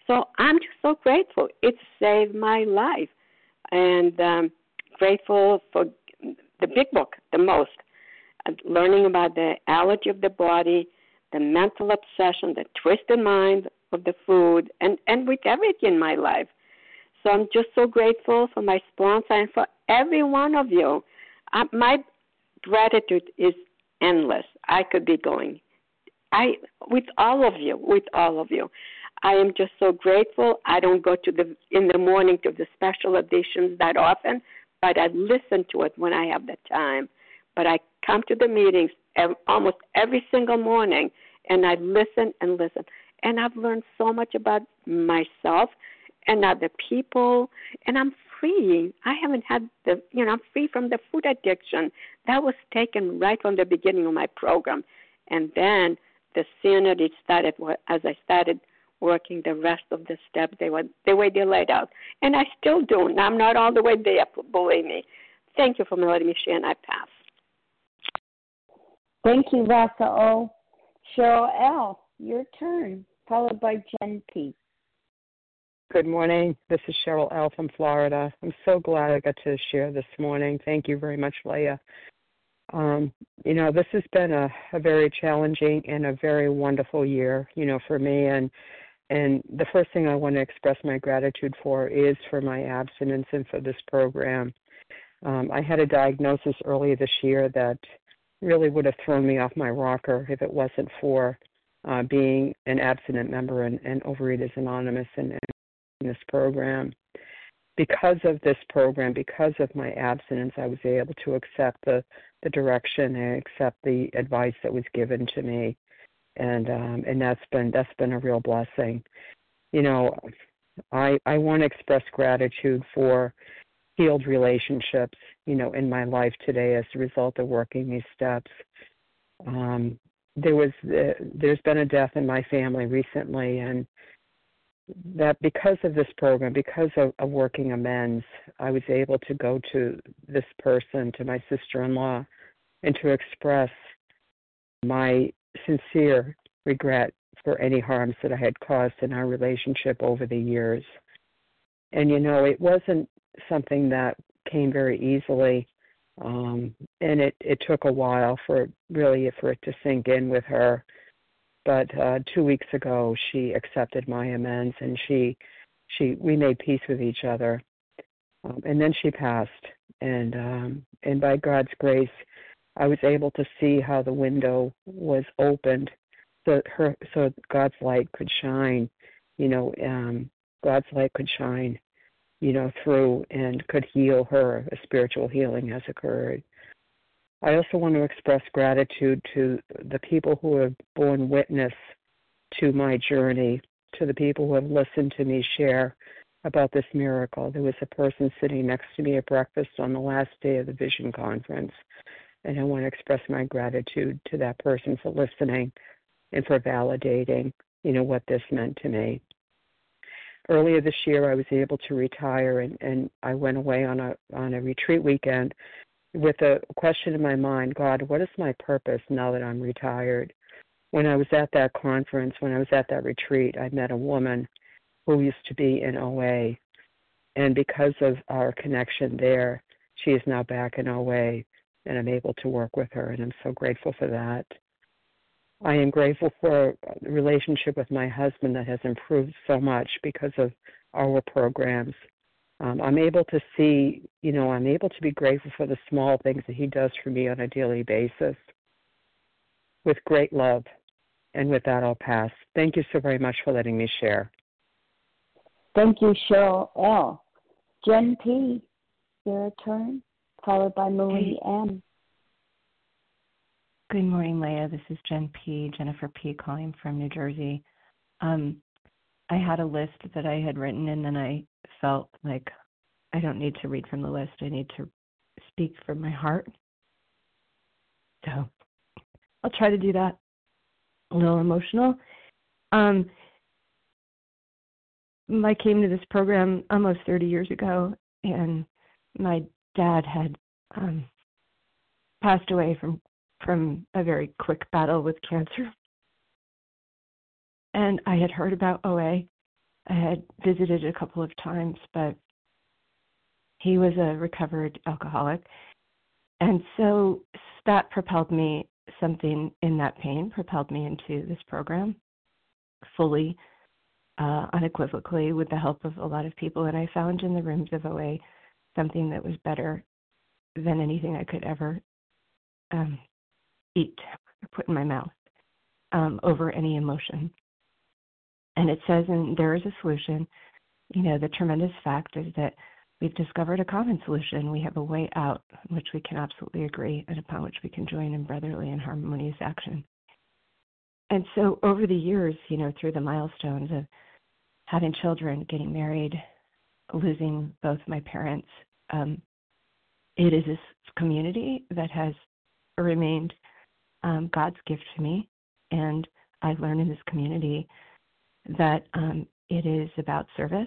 So I'm just so grateful. It saved my life. And um, grateful for the big book the most, uh, learning about the allergy of the body, the mental obsession, the twisted mind of the food, and, and with everything in my life. So I'm just so grateful for my sponsor and for every one of you. Uh, my gratitude is endless. I could be going. I with all of you, with all of you. I am just so grateful. I don't go to the in the morning to the special editions that often, but I listen to it when I have the time. But I come to the meetings every, almost every single morning, and I listen and listen. And I've learned so much about myself and other people, and I'm free. I haven't had the, you know, I'm free from the food addiction. That was taken right from the beginning of my program. And then the sooner it started, as I started working the rest of the steps, they were the way they laid out. And I still do. And I'm not all the way there, believe me. Thank you for letting me share, and I pass.
Thank you, Vasa O. Cheryl L., your turn, followed by Jen P.
Good morning. This is Cheryl L. from Florida. I'm so glad I got to share this morning. Thank you very much, Leah. Um, you know, this has been a, a very challenging and a very wonderful year, you know, for me. And and the first thing I want to express my gratitude for is for my abstinence and for this program. Um, I had a diagnosis earlier this year that really would have thrown me off my rocker if it wasn't for uh, being an abstinent member in, in Overeaters Anonymous and, and this program. Because of this program, because of my abstinence, I was able to accept the, the direction and accept the advice that was given to me, and um, and that's been that's been a real blessing. You know, I I want to express gratitude for healed relationships, you know, in my life today as a result of working these steps. Um, there was uh, there's been a death in my family recently, and that because of this program, because of, of working amends, I was able to go to this person, to my sister-in-law, and to express my sincere regret for any harms that I had caused in our relationship over the years. And, you know, it wasn't something that came very easily, um, and it, it took a while for really for it to sink in with her. But uh, two weeks ago, she accepted my amends, and she, she, we made peace with each other. Um, and then she passed, and um, and by God's grace, I was able to see how the window was opened, so her, so God's light could shine. You know, um, God's light could shine, you know, through and could heal her. A spiritual healing has occurred. I also want to express gratitude to the people who have borne witness to my journey, to the people who have listened to me share about this miracle. There was a person sitting next to me at breakfast on the last day of the Vision Conference, and I want to express my gratitude to that person for listening and for validating, you know, what this meant to me. Earlier this year, I was able to retire, and, and I went away on a on a retreat weekend with a question in my mind: God, what is my purpose now that I'm retired? When I was at that conference, when I was at that retreat, I met a woman who used to be in O A, and because of our connection there, she is now back in O A, and I'm able to work with her, and I'm so grateful for that. I am grateful for the relationship with my husband that has improved so much because of our programs. Um, I'm able to see, you know, I'm able to be grateful for the small things that he does for me on a daily basis with great love. And with that, I'll pass. Thank you so very much for letting me share.
Thank you, Cheryl L. Jen P., your turn, followed by Marie M.
Good morning, Leah. This is Jen P., Jennifer P. calling from New Jersey. Um, I had a list that I had written, and then I felt like I don't need to read from the list. I need to speak from my heart. So I'll try to do that. A little emotional. Um, I came to this program almost thirty years ago, and my dad had um, passed away from, from a very quick battle with cancer. And I had heard about O A, I had visited a couple of times, but he was a recovered alcoholic. And so that propelled me, something in that pain propelled me into this program fully, uh, unequivocally, with the help of a lot of people. And I found in the rooms of O A something that was better than anything I could ever um, eat or put in my mouth um, over any emotion. And it says, and there is a solution. You know, the tremendous fact is that we've discovered a common solution. We have a way out, in which we can absolutely agree, and upon which we can join in brotherly and harmonious action. And so over the years, you know, through the milestones of having children, getting married, losing both my parents, um, it is this community that has remained um, God's gift to me. And I've learned in this community that um, it is about service,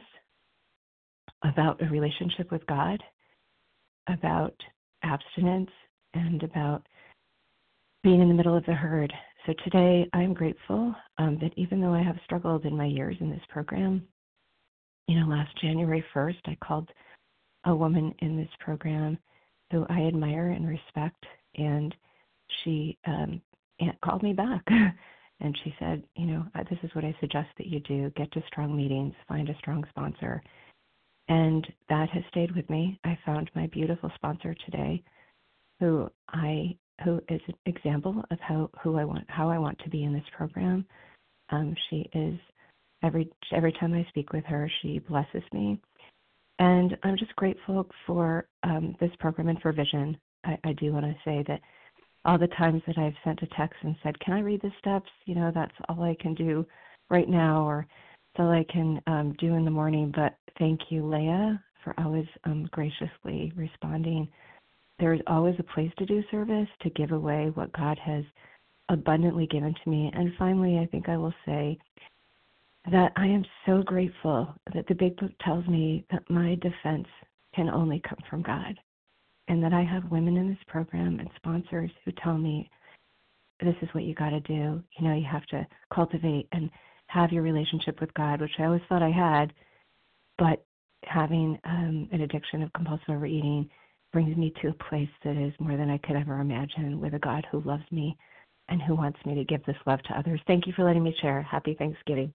about a relationship with God, about abstinence, and about being in the middle of the herd. So today I'm grateful um, that even though I have struggled in my years in this program, you know, last January first, I called a woman in this program who I admire and respect, and she um, called me back. And she said, you know, this is what I suggest that you do. Get to strong meetings, find a strong sponsor. And that has stayed with me. I found my beautiful sponsor today, who I who is an example of how who I want how I want to be in this program. Um, she is every every time I speak with her, she blesses me, and I'm just grateful for um, this program and for Vision. I, I do want to say that all the times that I've sent a text and said, "Can I read the steps?" You know, that's all I can do right now, or it's all I can um, do in the morning. But thank you, Leah, for always um, graciously responding. There is always a place to do service, to give away what God has abundantly given to me. And finally, I think I will say that I am so grateful that the Big Book tells me that my defense can only come from God, and that I have women in this program and sponsors who tell me, this is what you got to do. You know, you have to cultivate and have your relationship with God, which I always thought I had, but having um, an addiction of compulsive overeating brings me to a place that is more than I could ever imagine, with a God who loves me and who wants me to give this love to others. Thank you for letting me share. Happy Thanksgiving.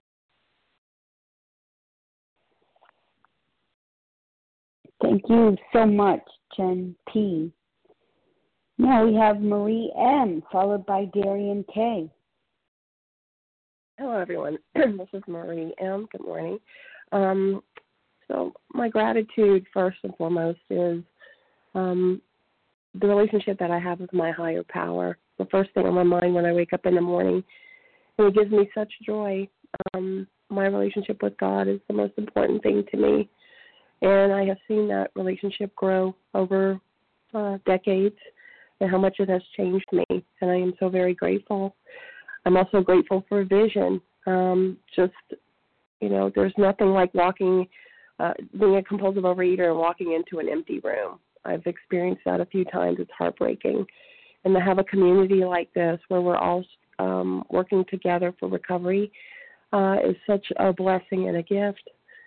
Thank you so much, Jen P. Now we have Marie M., followed by Darian K.
Hello, everyone. This is Marie M. Good morning. Um, so my gratitude, first and foremost, is um, the relationship that I have with my higher power. The first thing on my mind when I wake up in the morning, and it gives me such joy. Um, my relationship with God is the most important thing to me, and I have seen that relationship grow over uh, decades, and how much it has changed me, and I am so very grateful. I'm also grateful for Vision. Um, just, you know, there's nothing like walking, uh, being a compulsive overeater and walking into an empty room. I've experienced that a few times. It's heartbreaking. And to have a community like this where we're all um, working together for recovery uh, is such a blessing and a gift.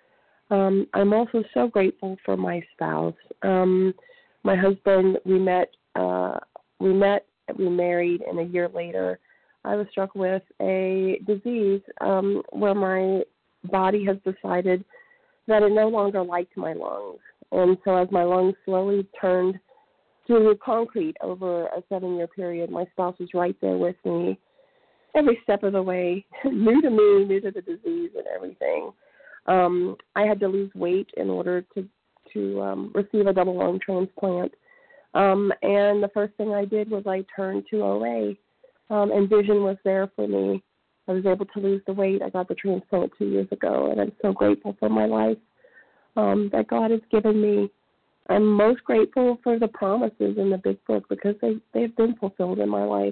Um, I'm also so grateful for my spouse. Um, my husband, we met, uh, we met, we married, and a year later, I was struck with a disease um, where my body has decided that it no longer liked my lungs. And so as my lungs slowly turned to concrete over a seven-year period, my spouse was right there with me every step of the way, new to me, new to the disease and everything. Um, I had to lose weight in order to, to um, receive a double lung transplant. Um, and the first thing I did was I turned to O A. Um, and Vision was there for me. I was able to lose the weight. I got the transplant two years ago, and I'm so grateful for my life um, that God has given me. I'm most grateful for the promises in the Big Book because they, they've been fulfilled in my life.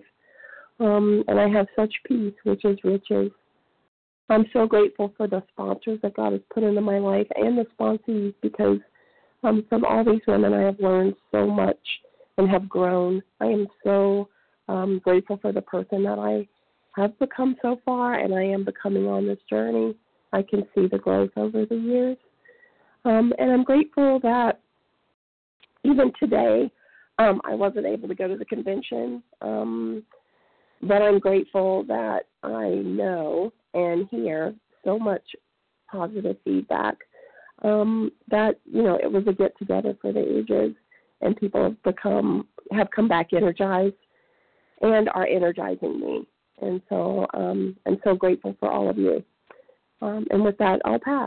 Um, and I have such peace, which is riches. I'm so grateful for the sponsors that God has put into my life and the sponsees because um, from all these women I have learned so much and have grown. I am so I'm grateful for the person that I have become so far, and I am becoming on this journey. I can see the growth over the years. Um, and I'm grateful that even today, um, I wasn't able to go to the convention, um, but I'm grateful that I know and hear so much positive feedback um, that, you know, it was a get-together for the ages, and people have become, have come back energized and are energizing me. And so um, I'm so grateful for all of you. Um, and with that, I'll pass.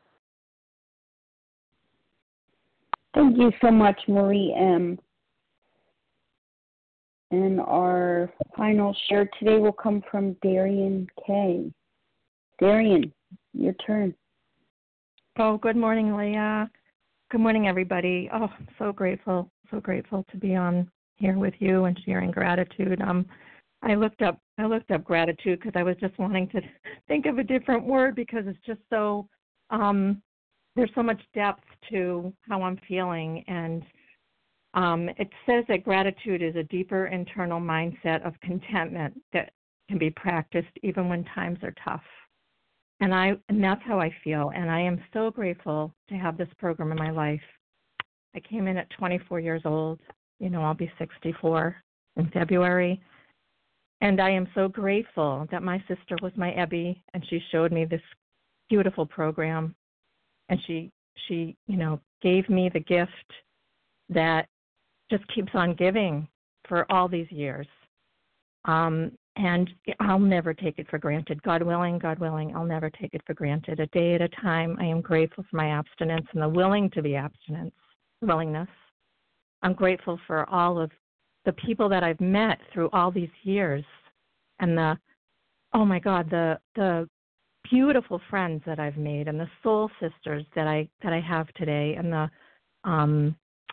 Thank you so much, Marie M. And our final share today will come from Darian K. Darian, your turn.
Oh, good morning, Leah. Good morning, everybody. Oh, I'm so grateful, so grateful to be on here with you and sharing gratitude. Um, I looked up, I looked up gratitude because I was just wanting to think of a different word because it's just so, um, there's so much depth to how I'm feeling, and um, it says that gratitude is a deeper internal mindset of contentment that can be practiced even when times are tough. And I and that's how I feel, and I am so grateful to have this program in my life. I came in at twenty-four years old. You know, I'll be sixty-four in February. And I am so grateful that my sister was my Ebby, and she showed me this beautiful program. And she, she, you know, gave me the gift that just keeps on giving for all these years. Um, and I'll never take it for granted. God willing, God willing, I'll never take it for granted. A day at a time, I am grateful for my abstinence and the willing to be abstinence, willingness. I'm grateful for all of the people that I've met through all these years, and the, oh my God, the the beautiful friends that I've made, and the soul sisters that I that I have today, and the, um,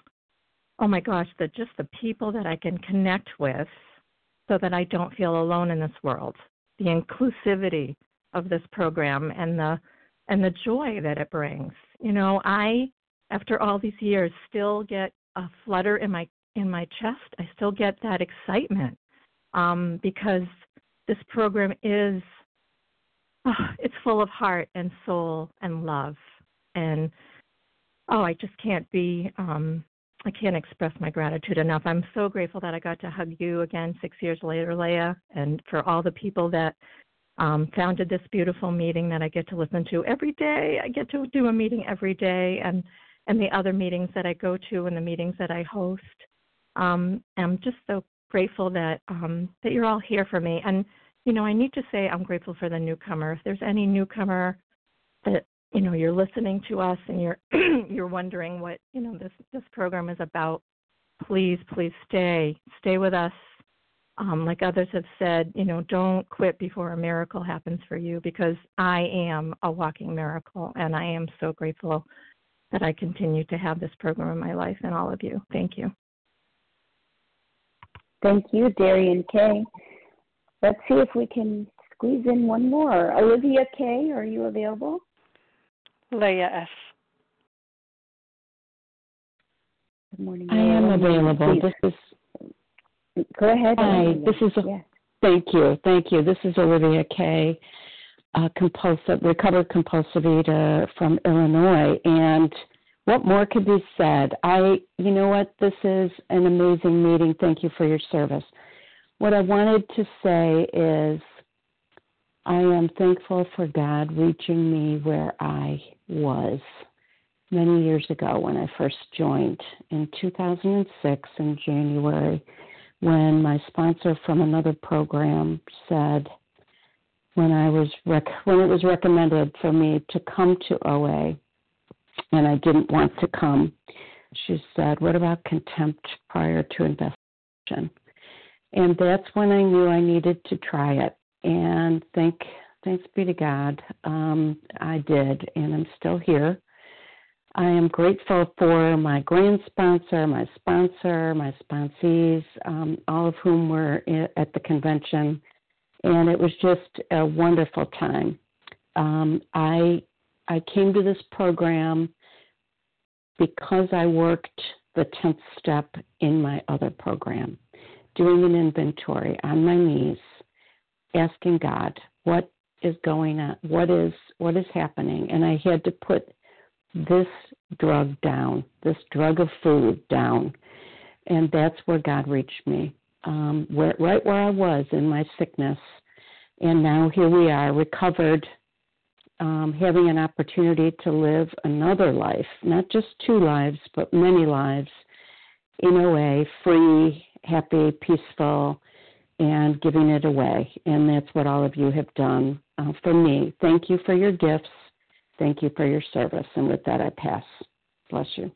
oh my gosh, the just the people that I can connect with, so that I don't feel alone in this world. The inclusivity of this program and the and the joy that it brings. You know, I, after all these years, still get a flutter in my in my chest. I still get that excitement um, because this program is, oh, it's full of heart and soul and love. And, oh, I just can't be, um, I can't express my gratitude enough. I'm so grateful that I got to hug you again six years later, Leah, and for all the people that um, founded this beautiful meeting that I get to listen to every day. I get to do a meeting every day, and, and the other meetings that I go to and the meetings that I host. Um, I'm just so grateful that um, that you're all here for me. And, you know, I need to say I'm grateful for the newcomer. If there's any newcomer that, you know, you're listening to us and you're you're wondering what, you know, this, this program is about, please, please stay. Stay with us. Um, like others have said, you know, don't quit before a miracle happens for you, because I am a walking miracle, and I am so grateful that I continue to have this program in my life and all of you. Thank you.
Thank you, Darian K. Let's see if we can squeeze in one more. Olivia K., are you available?
Leah S.
Good morning.
I am available. Please. This is.
Go ahead.
Hi.
Olivia.
This is.
Yes.
Thank you. Thank you. This is Olivia K., uh, compulsive, recovered compulsive eater from Illinois, and what more could be said? I, you know what, this is an amazing meeting. Thank you for your service. What I wanted to say is I am thankful for God reaching me where I was many years ago when I first joined in two thousand six in January, when my sponsor from another program said, when I was rec- when it was recommended for me to come to O A, and I didn't want to come, she said, what about contempt prior to investigation? And that's when I knew I needed to try it. And thank, thanks be to God, um, I did, and I'm still here. I am grateful for my grand sponsor, my sponsor, my sponsees, um, all of whom were at the convention, and it was just a wonderful time. Um, I I came to this program because I worked the tenth step in my other program, doing an inventory on my knees, asking God, what is going on? What is what is happening? And I had to put this drug down, this drug of food down, and that's where God reached me, um, where, right where I was in my sickness. And now here we are, recovered, um, having an opportunity to live another life, not just two lives, but many lives, in a way, free, happy, peaceful, and giving it away. And that's what all of you have done uh, for me. Thank you for your gifts. Thank you for your service. And with that, I pass. Bless you.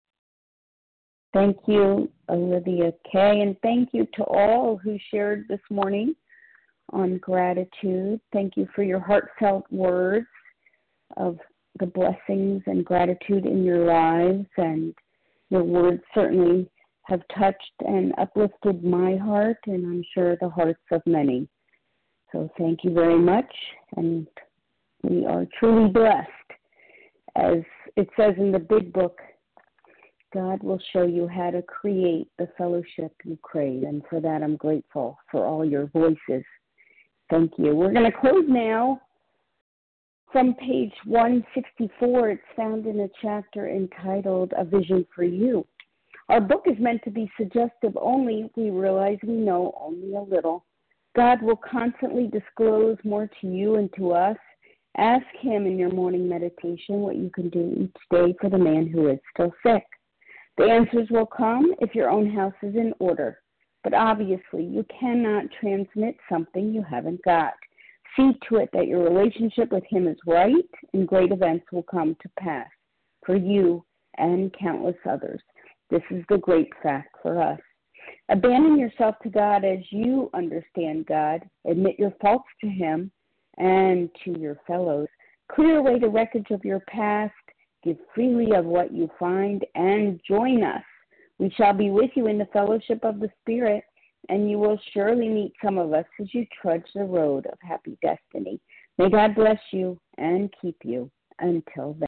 Thank you, Olivia Kay, and thank you to all who shared this morning on gratitude. Thank you for your heartfelt words of the blessings and gratitude in your lives, and your words certainly have touched and uplifted my heart, and I'm sure the hearts of many. So thank you very much, and we are truly blessed. As it says in the big book, God will show you how to create the fellowship you crave, and for that I'm grateful for all your voices. Thank you. We're going to close now from page one sixty-four. It's found in a chapter entitled A Vision for You. Our book is meant to be suggestive only. We realize we know only a little. God will constantly disclose more to you and to us. Ask him in your morning meditation what you can do each day for the man who is still sick. The answers will come if your own house is in order. But obviously, you cannot transmit something you haven't got. See to it that your relationship with him is right, and great events will come to pass for you and countless others. This is the great fact for us. Abandon yourself to God as you understand God. Admit your faults to him and to your fellows. Clear away the wreckage of your past. Give freely of what you find, and join us. We shall be with you in the fellowship of the Spirit, and you will surely meet some of us as you trudge the road of happy destiny. May God bless you and keep you until then.